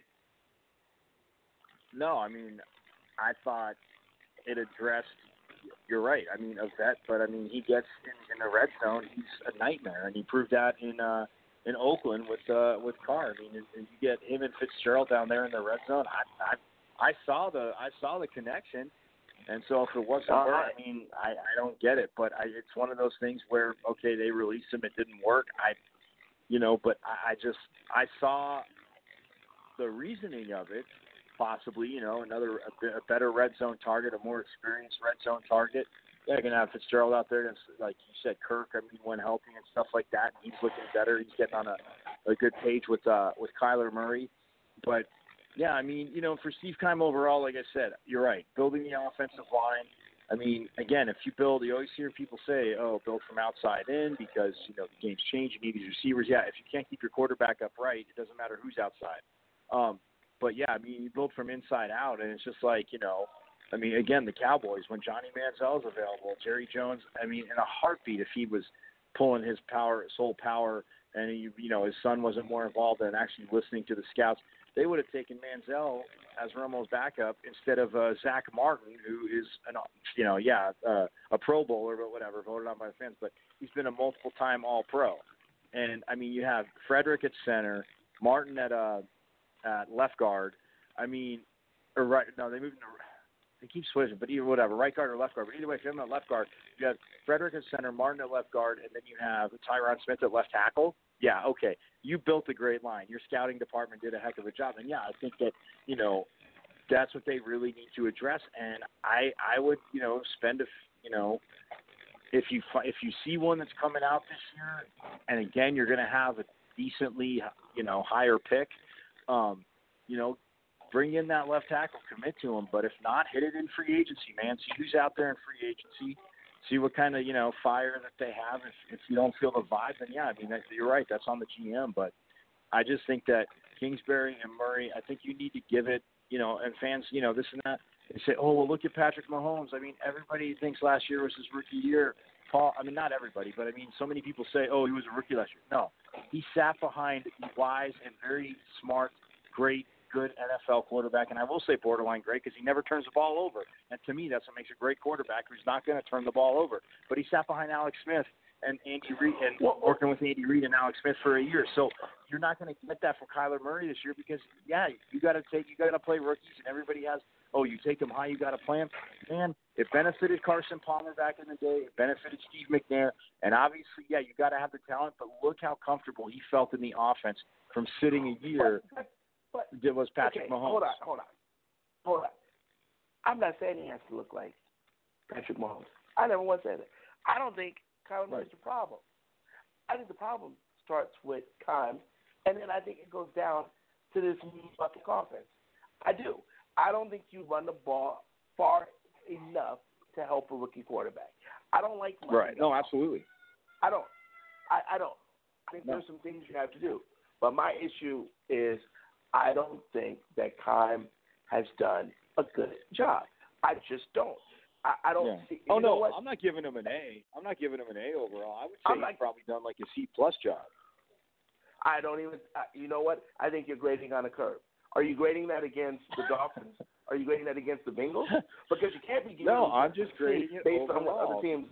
No, I mean, I thought it addressed, you're right, I mean, a vet, but, I mean, he gets in, in the red zone, he's a nightmare, and he proved that in uh, in Oakland with uh, with Carr. I mean, and, and you get him and Fitzgerald down there in the red zone. I I, I saw the I saw the connection. And so if it wasn't uh, work, I mean, I, I don't get it. But I, it's one of those things where, okay, they released him, it didn't work. I, you know, but I, I just I saw the reasoning of it, possibly, you know, another a, a better red zone target, a more experienced red zone target. Yeah, you're gonna have Fitzgerald out there, and like you said, Kirk. I mean, when healthy and stuff like that, he's looking better. He's getting on a, a good page with uh, with Kyler Murray, but. Yeah, I mean, you know, for Steve Keim overall, like I said, you're right. Building the offensive line. I mean, again, if you build, you always hear people say, oh, build from outside in because, you know, the game's changed. You need these receivers. Yeah, if you can't keep your quarterback upright, it doesn't matter who's outside. Um, but, yeah, I mean, you build from inside out, and it's just like, you know, I mean, again, the Cowboys, when Johnny Manziel is available, Jerry Jones, I mean, in a heartbeat, if he was pulling his power, soul power, and, he, you know, his son wasn't more involved in actually listening to the scouts, they would have taken Manziel as Romo's backup instead of uh, Zach Martin, who is, an, you know, yeah, uh, a Pro Bowler, but whatever, voted on by the fans. But he's been a multiple-time All-Pro. And, I mean, you have Frederick at center, Martin at uh, at left guard. I mean, or right, no, they moved him they keep switching, but either whatever, right guard or left guard. But either way, if you're at left guard, you have Frederick at center, Martin at left guard, and then you have Tyron Smith at left tackle. Yeah, okay. You built a great line. Your scouting department did a heck of a job. And, yeah, I think that, you know, that's what they really need to address. And I I would, you know, spend, a, you know, if you if you see one that's coming out this year, and, again, you're going to have a decently, you know, higher pick, um, you know, bring in that left tackle, commit to him. But if not, hit it in free agency, man. See who's out there in free agency. See what kind of, you know, fire that they have. If, if you don't feel the vibe, then, yeah, I mean, that, you're right. That's on the G M. But I just think that Kingsbury and Murray, I think you need to give it, you know, and fans, you know, this and that. They say, oh, well, look at Patrick Mahomes. I mean, everybody thinks last year was his rookie year. Paul, I mean, not everybody, but, I mean, so many people say, oh, he was a rookie last year. No, he sat behind a wise and very smart, great, good N F L quarterback, and I will say borderline great because he never turns the ball over. And to me, that's what makes a great quarterback, who's not going to turn the ball over. But he sat behind Alex Smith and Andy Reid, and working with Andy Reid and Alex Smith for a year. So you're not going to get that from Kyler Murray this year because, yeah, you got to take, you got to play rookies, and everybody has. Oh, you take them high, you got to play them. Man, it benefited Carson Palmer back in the day. It benefited Steve McNair, and obviously, yeah, you got to have the talent. But look how comfortable he felt in the offense from sitting a year. But, but, it was Patrick okay, Mahomes. Hold on, hold on, hold on. I'm not saying he has to look like Patrick Mahomes. I never once said that. I don't think Kyler Murray's the problem. I think the problem starts with Kime, and then I think it goes down to this bucket offense. I do. I don't think you run the ball far enough to help a rookie quarterback. I don't like right. No, absolutely. I don't. I, I don't. I think no. there's some things you have to do. But my issue is I don't think that Kime has done a good job. I just don't. I, I don't yeah. see. Oh, you know no, what? I'm not giving him an A. I'm not giving him an A overall. I would say I'm he's not, probably done like a C-plus job. I don't even uh, – you know what? I think you're grading on a curve. Are you grading that against the Dolphins? Are you grading that against the Bengals? Because you can't be giving No, them I'm just grading it based overall. on what other teams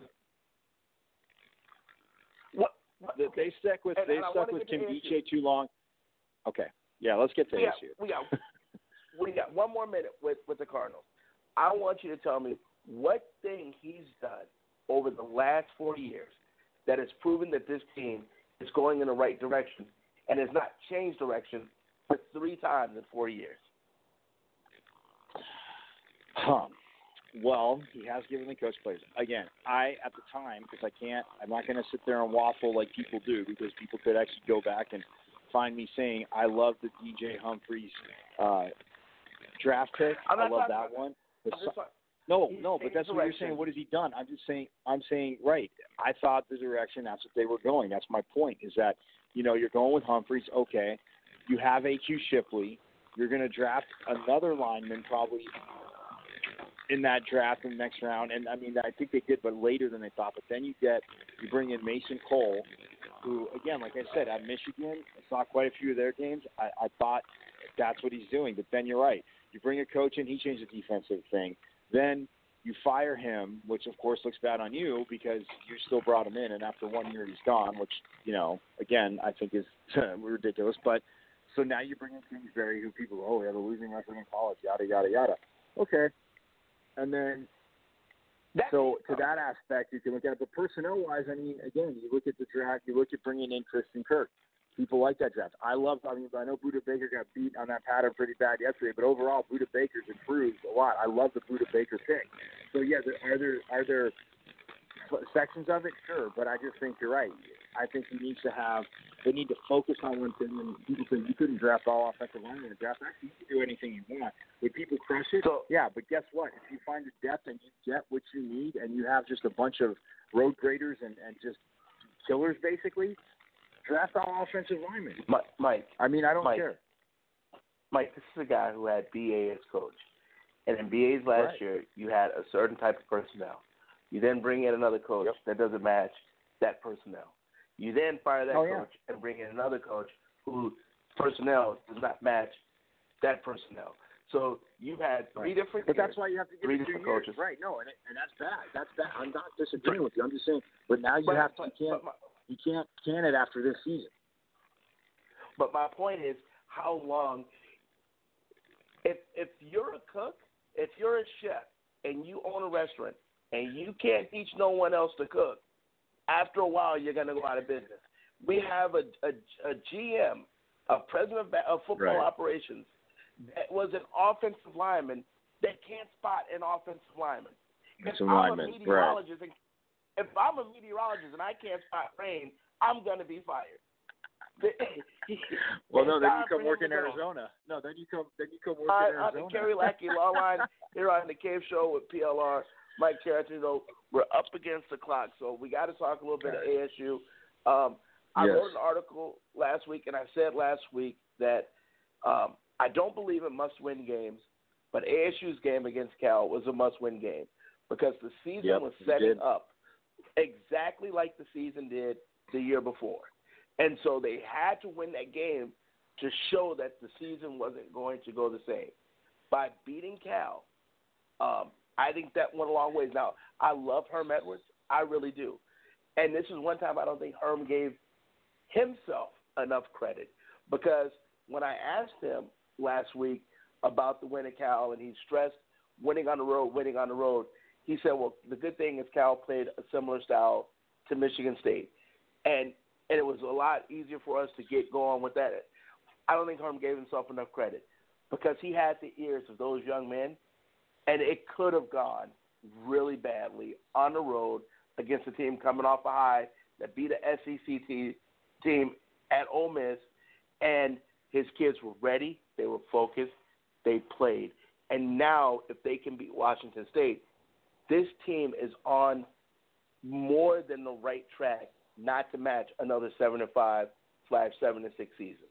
– What? what They, okay. they stuck with and, they and stuck with Kim Kimbiche too long. Okay. Yeah, let's get to we this got, here. we got we got one more minute with, with the Cardinals. I want you to tell me what thing he's done over the last four years that has proven that this team is going in the right direction and has not changed direction for three times in four years. Huh. Well, he has given the coach plays. Again, I, at the time, because I can't, I'm not going to sit there and waffle like people do, because people could actually go back and find me saying, I love the D J Humphries uh, draft pick. I love that one. The, no, no, but that's what you're saying. What has he done? I'm just saying, I'm saying, right. I thought the direction, that's what they were going. That's my point, is that, you know, you're going with Humphries. Okay. You have A Q Shipley. You're going to draft another lineman probably in that draft in the next round. And, I mean, I think they did, but later than they thought. But then you get, you bring in Mason Cole, who, again, like I said, at Michigan, I saw quite a few of their games. I, I thought that's what he's doing. But then you're right. You bring a coach in, he changed the defensive thing. Then you fire him, which, of course, looks bad on you because you still brought him in, and after one year he's gone, which, you know, again, I think is ridiculous. But so now you bring in Kingsbury, who people, oh, we have a losing record in college, yada, yada, yada. Okay. And then That so to that aspect, you can look at it. But personnel-wise, I mean, again, you look at the draft, you look at bringing in Christian Kirk. People like that draft. I love, I mean, I know Budda Baker got beat on that pattern pretty bad yesterday, but overall, Budda Baker's improved a lot. I love the Budda Baker pick. So, yeah, there, are there are there sections of it? Sure, but I just think you're right. I think he needs to have, they need to focus on one thing. And people say you couldn't draft all offensive linemen in the draft. Actually, you can do anything you want. Would people crush it? So, yeah, but guess what? If you find the depth and you get what you need and you have just a bunch of road graders and, and just killers, basically, draft all offensive linemen. Mike. I mean, I don't Mike, care. Mike, this is a guy who had B A as coach. And in B A's last right. year, you had a certain type of personnel. You then bring in another coach yep. that doesn't match that personnel. You then fire that oh, coach yeah. and bring in another coach whose personnel does not match that personnel. So you've had three right. different But years, that's why you have to give three it two different years. coaches. Right, no, and, it, and that's bad. That's bad. I'm not disagreeing with you. I'm just saying, but now you but, have to, but, you can't, but my, you can't can it after this season. But my point is, how long? If if you're a cook, if you're a chef, and you own a restaurant and you can't teach no one else to cook, after a while you're going to go out of business. We have a, a, a G M, a president of, of football right. operations, that was an offensive lineman that can't spot an offensive lineman. If I'm lineman. a meteorologist, right. and, if I'm a meteorologist and I can't spot rain, I'm going to be fired. Well, no, then you come work in Arizona. No, then you come then you come work I, in Arizona. I'm the Kerry Lackey Law Line here on the Cave Show with P L R. Mike Carrington, you know, we're up against the clock, so we got to talk a little bit of A S U. Um, I yes. wrote an article last week, and I said last week that um, I don't believe in must-win games, but A S U's game against Cal was a must-win game because the season yep, was setting did. up exactly like the season did the year before. And so they had to win that game to show that the season wasn't going to go the same. By beating Cal, um, I think that went a long ways. Now, I love Herm Edwards. I really do. And this is one time I don't think Herm gave himself enough credit because when I asked him last week about the win at Cal and he stressed winning on the road, winning on the road, he said, well, the good thing is Cal played a similar style to Michigan State. And And it was a lot easier for us to get going with that. I don't think Herm gave himself enough credit because he had the ears of those young men, and it could have gone really badly on the road against a team coming off a high that beat an S E C te- team at Ole Miss, and his kids were ready, they were focused, they played. And now if they can beat Washington State, this team is on more than the right track not to match another seven and five slash seven and six season.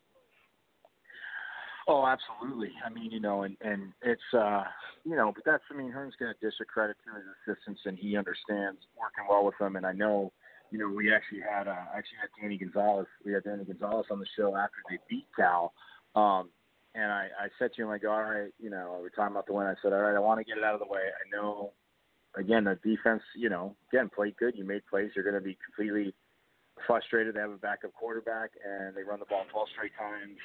Oh, absolutely. I mean, you know, and, and it's, uh, you know, but that's, I mean, Herm's going to dish a credit to his assistants, and he understands working well with them. And I know, you know, we actually had, uh, actually had Danny Gonzalez. We had Danny Gonzalez on the show after they beat Cal. Um, and I, I said to him, I go, all right, you know, we're talking about the win. I said, all right, I want to get it out of the way. I know, again, the defense, you know, again, played good. You made plays. You're going to be completely frustrated. They have a backup quarterback, and they run the ball twelve straight times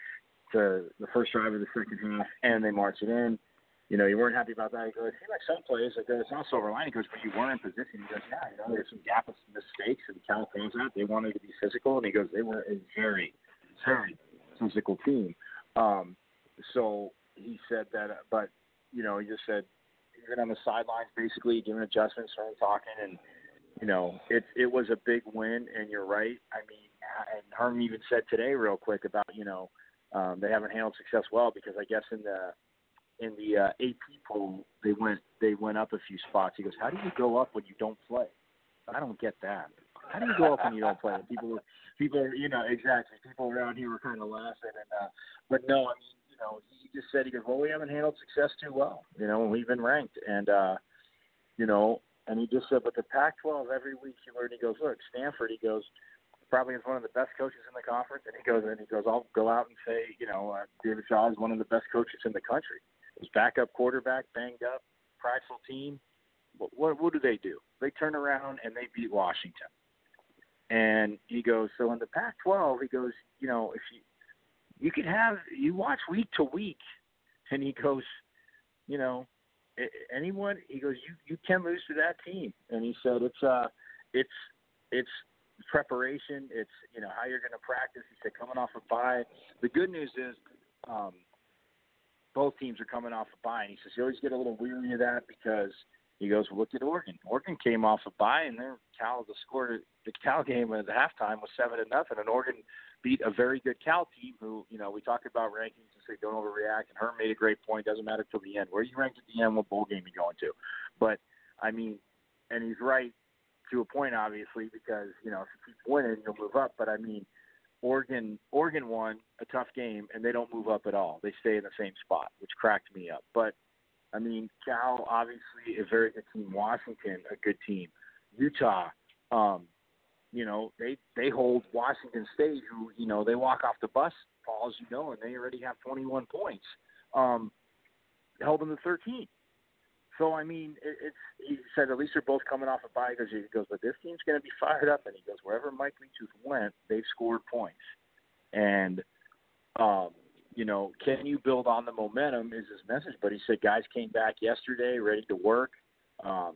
to the first drive of the second half, and they march it in. You know, you weren't happy about that. He goes, it seemed like some plays, like it's not silver lining. He goes, but you weren't in position. He goes, yeah, you know, there's some gap of mistakes, and Cal calls that. They wanted to be physical, and he goes, they were a very, very physical team. Um, so he said that, uh, but, you know, he just said, even on the sidelines, basically giving adjustments, starting talking, and you know, it it was a big win. And you're right. I mean, and Herm even said today, real quick, about you know um, they haven't handled success well because I guess in the in the uh, A P poll they went they went up a few spots. He goes, how do you go up when you don't play? I don't get that. How do you go up when you don't play? And people people you know exactly people around here were kind of laughing, and uh, but no, I mean. You know, he just said, he goes, well, we haven't handled success too well, you know, and we've been ranked. And, uh, you know, and he just said, but the Pac twelve every week you learn, he goes, look, Stanford, he goes, probably is one of the best coaches in the conference. And he goes, and he goes, I'll go out and say, you know, uh, David Shaw is one of the best coaches in the country. His backup quarterback, banged up, prideful team. What, what, what do they do? They turn around and they beat Washington. And he goes, so in the Pac twelve, he goes, you know, if you, You could have you watch week to week, and he goes, you know, anyone. He goes, you you can lose to that team, and he said it's uh it's it's preparation. It's you know how you're going to practice. He said coming off a bye. The good news is, um, both teams are coming off a bye, and he says you always get a little weary of that because he goes, well, look at Oregon. Oregon came off a bye, and their Cal the score the Cal game at the halftime was seven to nothing, and Oregon beat a very good Cal team who, you know, we talk about rankings and say don't overreact, and Herm made a great point. Doesn't matter till the end. Where you ranked at the end, what bowl game you going to. But, I mean, and he's right to a point, obviously, because, you know, if you keep winning, you'll move up. But, I mean, Oregon Oregon won a tough game, and they don't move up at all. They stay in the same spot, which cracked me up. But, I mean, Cal, obviously, a very good team. Washington, a good team. Utah, um, you know, they they hold Washington State, who, you know, they walk off the bus, Paul, as you know, and they already have twenty-one points. Um, held them to thirteen. So, I mean, it, it's he said at least they're both coming off a bye. Because he goes, but this team's going to be fired up. And he goes, wherever Mike Leach went, they've scored points. And, um, you know, can you build on the momentum is his message. But he said guys came back yesterday ready to work. Um,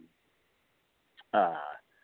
uh,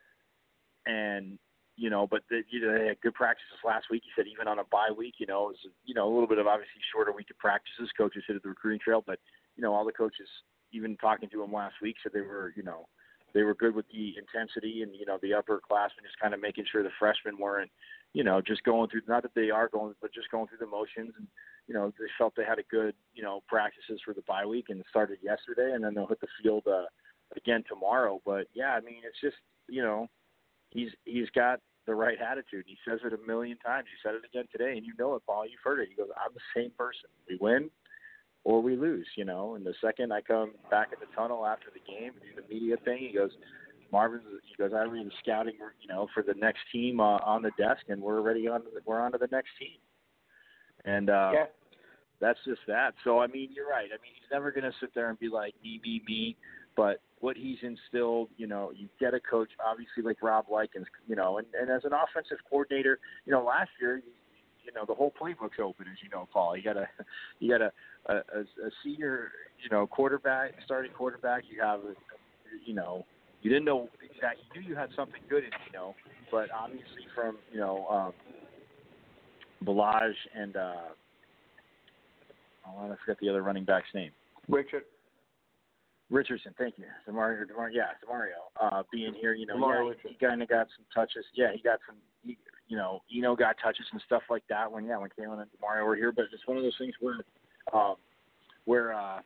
and, you know, but the, you know, they had good practices last week. He said even on a bye week, you know, it was, you know, a little bit of obviously shorter week of practices. Coaches hit at the recruiting trail, but, you know, all the coaches, even talking to him last week, said they were, you know, they were good with the intensity and, you know, the upperclassmen just kind of making sure the freshmen weren't, you know, just going through, not that they are going, but just going through the motions. And, you know, they felt they had a good, you know, practices for the bye week, and it started yesterday, and then they'll hit the field uh, again tomorrow. But, yeah, I mean, it's just, you know, he's he's got the right attitude. He says it a million times. He said it again today, and you know it, Paul. You've heard it. He goes, I'm the same person. We win or we lose, you know. And the second I come back in the tunnel after the game and do the media thing, he goes, Marvin's, he goes, I mean, scouting, you know, for the next team uh, on the desk, and we're already on, we're on to the next team. And uh, yeah. that's just that. So, I mean, you're right. I mean, he's never going to sit there and be like, me, me, me. But what he's instilled, you know, you get a coach, obviously, like Rob Likens, you know, and, and as an offensive coordinator, you know, last year, you, you know, the whole playbook's open, as you know, Paul. You got a, you got a, a, a senior, you know, quarterback, starting quarterback. You have, a, you know, you didn't know exactly. You knew you had something good in it, you know, but obviously from, you know, um, Balaj and uh, oh, I forgot the other running back's name. Richard. Richardson, thank you. Demario, Demario yeah, Demario uh, being here, you know, Demario yeah, he, he kind of got some touches. Yeah, he got some, he, you know, Eno got touches and stuff like that when, yeah, when Kalen and Demario were here. But it's one of those things where, um, where, uh,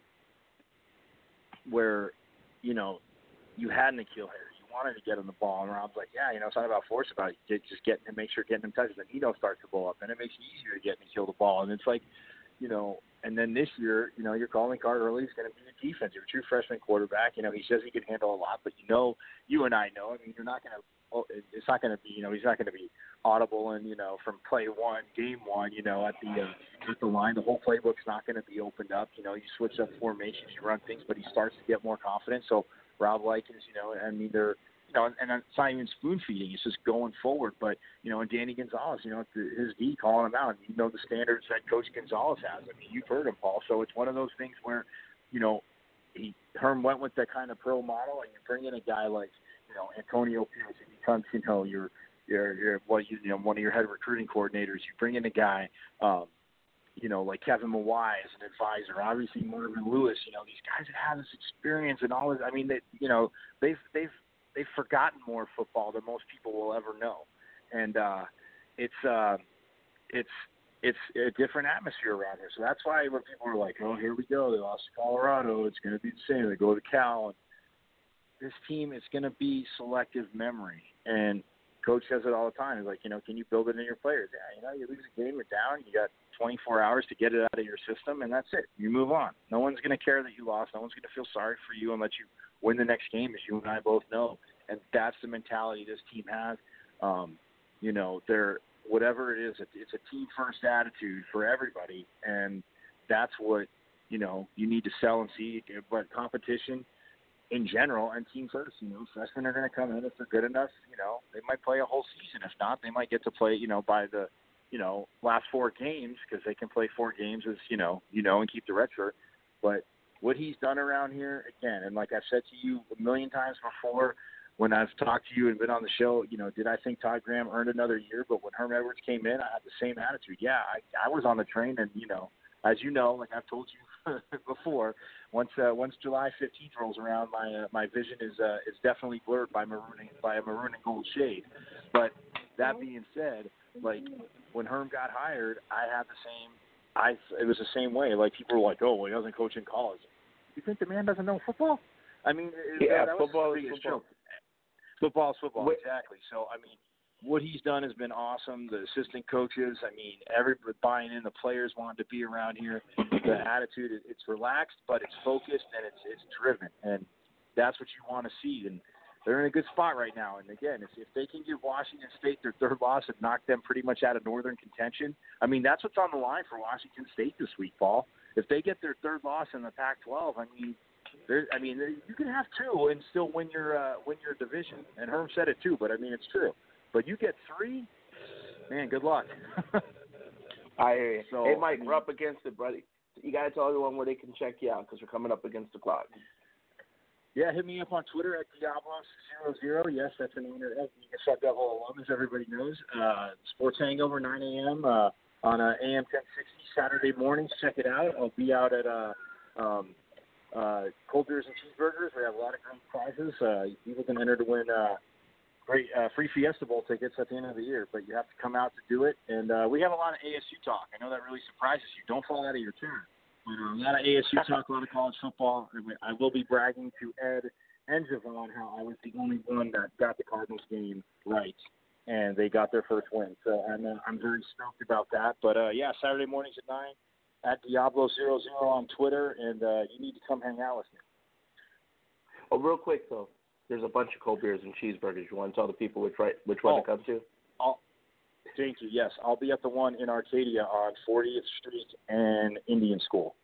where, you know, you had N'Keal Harry. You wanted to get him the ball, and Rob's like, yeah, you know, it's not about force, about it. Just getting him, make sure getting him touches. And Eno starts to blow up, and it makes it easier to get N'Keal the ball. And it's like, you know, and then this year, you know, your calling card early is going to be the defense. You're a true freshman quarterback. You know, he says he can handle a lot, but you know, you and I know, I mean, you're not going to, it's not going to be, you know, he's not going to be audible and, you know, from play one, game one, you know, at the, uh, at the line, the whole playbook's not going to be opened up. You know, you switch up formations, you run things, but he starts to get more confident. So Rob Likens, you know, I mean, they're, you know, and, and it's not even spoon feeding. It's just going forward. But, you know, and Danny Gonzalez, you know, his D calling him out. You know the standards that Coach Gonzalez has. I mean, you've heard him, Paul. So it's one of those things where, you know, he Herm went with that kind of pro model, and you bring in a guy like, you know, Antonio Pierce, and becomes, you know, your, your, your, what you, you know, one of your head recruiting coordinators. You bring in a guy, um, you know, like Kevin Mawai as an advisor. Obviously, Marvin Lewis. You know, these guys that have this experience and all this. I mean, they, you know, they've they've they've forgotten more football than most people will ever know, and uh, it's uh, it's it's a different atmosphere around here. So that's why when people are like, "Oh, here we go, they lost to Colorado, it's going to be the same." They go to Cal, and this team is going to be selective memory. And Coach says it all the time. He's like, you know, can you build it in your players? Yeah, you know, you lose a game, you're down, you got twenty-four hours to get it out of your system, and that's it. You move on. No one's going to care that you lost. No one's going to feel sorry for you and let you win the next game, as you and I both know. And that's the mentality this team has. Um, you know, they're whatever it is, it's a team-first attitude for everybody, and that's what, you know, you need to sell and see. But competition in general and team first, you know, freshmen are going to come in if they're good enough. You know, they might play a whole season. If not, they might get to play, you know, by the, you know, last four games, because they can play four games as, you know, you know, and keep the redshirt. But what he's done around here, again, and like I've said to you a million times before when I've talked to you and been on the show, you know, did I think Todd Graham earned another year? But when Herm Edwards came in, I had the same attitude. Yeah, I, I was on the train, and, you know, as you know, like I've told you before, once uh, once July fifteenth rolls around, my uh, my vision is uh, is definitely blurred by maroon and, by a maroon and gold shade. But that being said, like when Herm got hired, I had the same. I it was the same way. Like people were like, "Oh, well, he doesn't coach in college." You think the man doesn't know football? I mean, yeah, that, that football was is the football. joke. Football is football, Wait. exactly. So I mean, what he's done has been awesome. The assistant coaches, I mean, everybody buying in. The players wanted to be around here. The attitude, it's relaxed, but it's focused and it's it's driven, and that's what you want to see. And they're in a good spot right now. And again, if, if they can give Washington State their third loss and knock them pretty much out of Northern contention, I mean, that's what's on the line for Washington State this week, Paul. If they get their third loss in the Pac twelve, I mean, there, I mean, you can have two and still win your uh, win your division. And Herm said it too, but I mean, it's true. But you get three, man, good luck. I hear you. So, hey, Mike, I mean, we're up against it, buddy. You got to tell everyone where they can check you out because we're coming up against the clock. Yeah, hit me up on Twitter at Diablos zero zero. Yes, that's an honor. You can set that whole alum, as everybody knows. Uh, Sports Hangover, nine a.m. Uh, on uh, A M ten sixty Saturday mornings. Check it out. I'll be out at uh, um, uh, Cold Beers and Cheeseburgers. We have a lot of great prizes. Uh, people can enter to win uh, great uh, free Fiesta Bowl tickets at the end of the year, but you have to come out to do it. And uh, we have a lot of A S U talk. I know that really surprises you. Don't fall out of your chair. But uh, a lot of A S U talk, a lot of college football. I will be bragging to Ed and Javon how I was the only one that got the Cardinals game right, and they got their first win. So I'm, uh, I'm very stoked about that. But, uh, yeah, Saturday mornings at nine at Diablo zero zero on Twitter, and uh, you need to come hang out with me. Oh, real quick, though, there's a bunch of cold beers and cheeseburgers. You want to tell the people which, right, which one oh, to come to? I'll, thank you. Yes, I'll be at the one in Arcadia on fortieth Street and Indian School.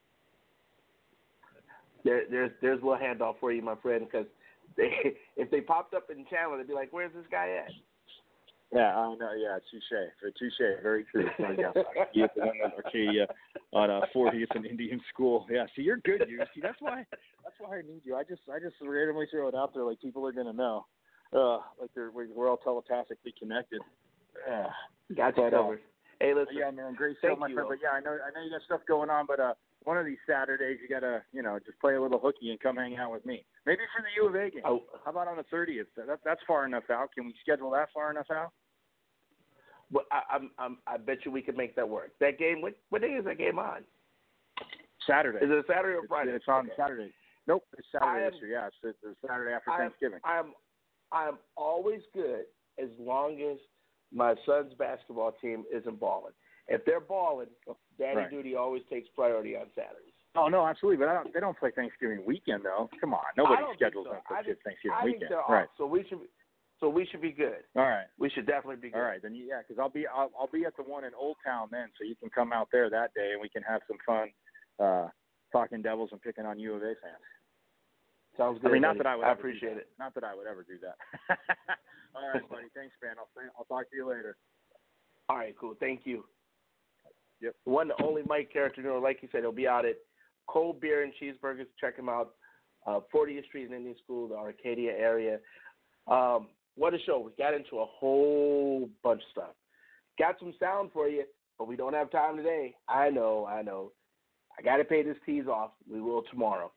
There, there's there's a little handoff for you, my friend, because they, if they popped up in Chandler, they'd be like, "Where's this guy at?" Yeah, I know. Yeah, touche. Touche. Very true. So, yes, I'll be at the one in Arcadia on uh, fortieth and Indian School. Yeah. See, you're good, you. See, that's why that's why I need you. I just I just randomly throw it out there like people are gonna know. Uh, like they're we're all telepathically connected. Uh, Got you covered. Hey, listen. Yeah, man, great show, my friend. But yeah, I know I know you got stuff going on, but uh. One of these Saturdays, you gotta, you know, just play a little hooky and come hang out with me. Maybe for the U of A game. Oh. How about on the thirtieth? That, that's far enough out. Can we schedule that far enough out? Well, I, I'm, I'm, I bet you we can make that work. That game, what, what day is that game on? Saturday. Is it Saturday or Friday? It's, it's on okay. Saturday. Nope, it's Saturday am, this year. Yeah, it's, it's the Saturday after I'm, Thanksgiving. I'm, I'm always good as long as my son's basketball team isn't balling. If they're balling, Daddy right. duty always takes priority on Saturdays. Oh no, absolutely. But I don't, they don't play Thanksgiving weekend though. Come on, nobody schedules so. them for think, Thanksgiving I weekend. Think they're right. Off, so we should, be, so we should be good. All right. We should definitely be good. All right, then yeah, because I'll be I'll, I'll be at the one in Old Town then, so you can come out there that day and we can have some fun uh, talking Devils and picking on U of A fans. Sounds good. I mean, not buddy. that I would. I ever appreciate do it. Not that I would ever do that. All right, buddy. Thanks, man. I'll I'll talk to you later. All right, cool. Thank you. Yep. The one, the only Mike Carrotino, like you said, he'll be out at Cold Beer and Cheeseburgers. Check him out. Uh, fortieth Street in Indian School, the Arcadia area. Um, what a show. We got into a whole bunch of stuff. Got some sound for you, but we don't have time today. I know, I know. I got to pay this tease off. We will tomorrow.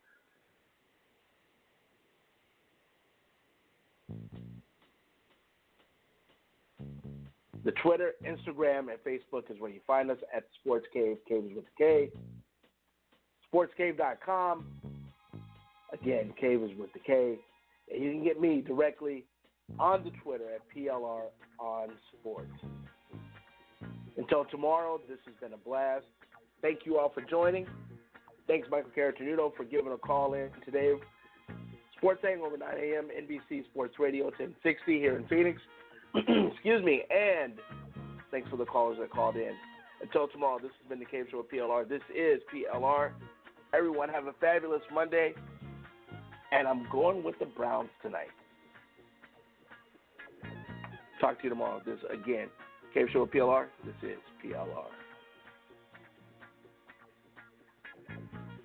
The Twitter, Instagram, and Facebook is where you find us at Sports Cave. Cave is with the K. sports cave dot com. Again, Cave is with the K. And you can get me directly on the Twitter at P L R on Sports. Until tomorrow, this has been a blast. Thank you all for joining. Thanks, Michael Carrotino, for giving a call in today. Sports Hangover, nine a.m., N B C Sports Radio, ten sixty here in Phoenix. Excuse me, and thanks for the callers that called in. Until tomorrow, this has been the Cave Show with P L R. This is P L R. Everyone have a fabulous Monday, and I'm going with the Browns tonight. Talk to you tomorrow. This, again, Cave Show with P L R. This is P L R.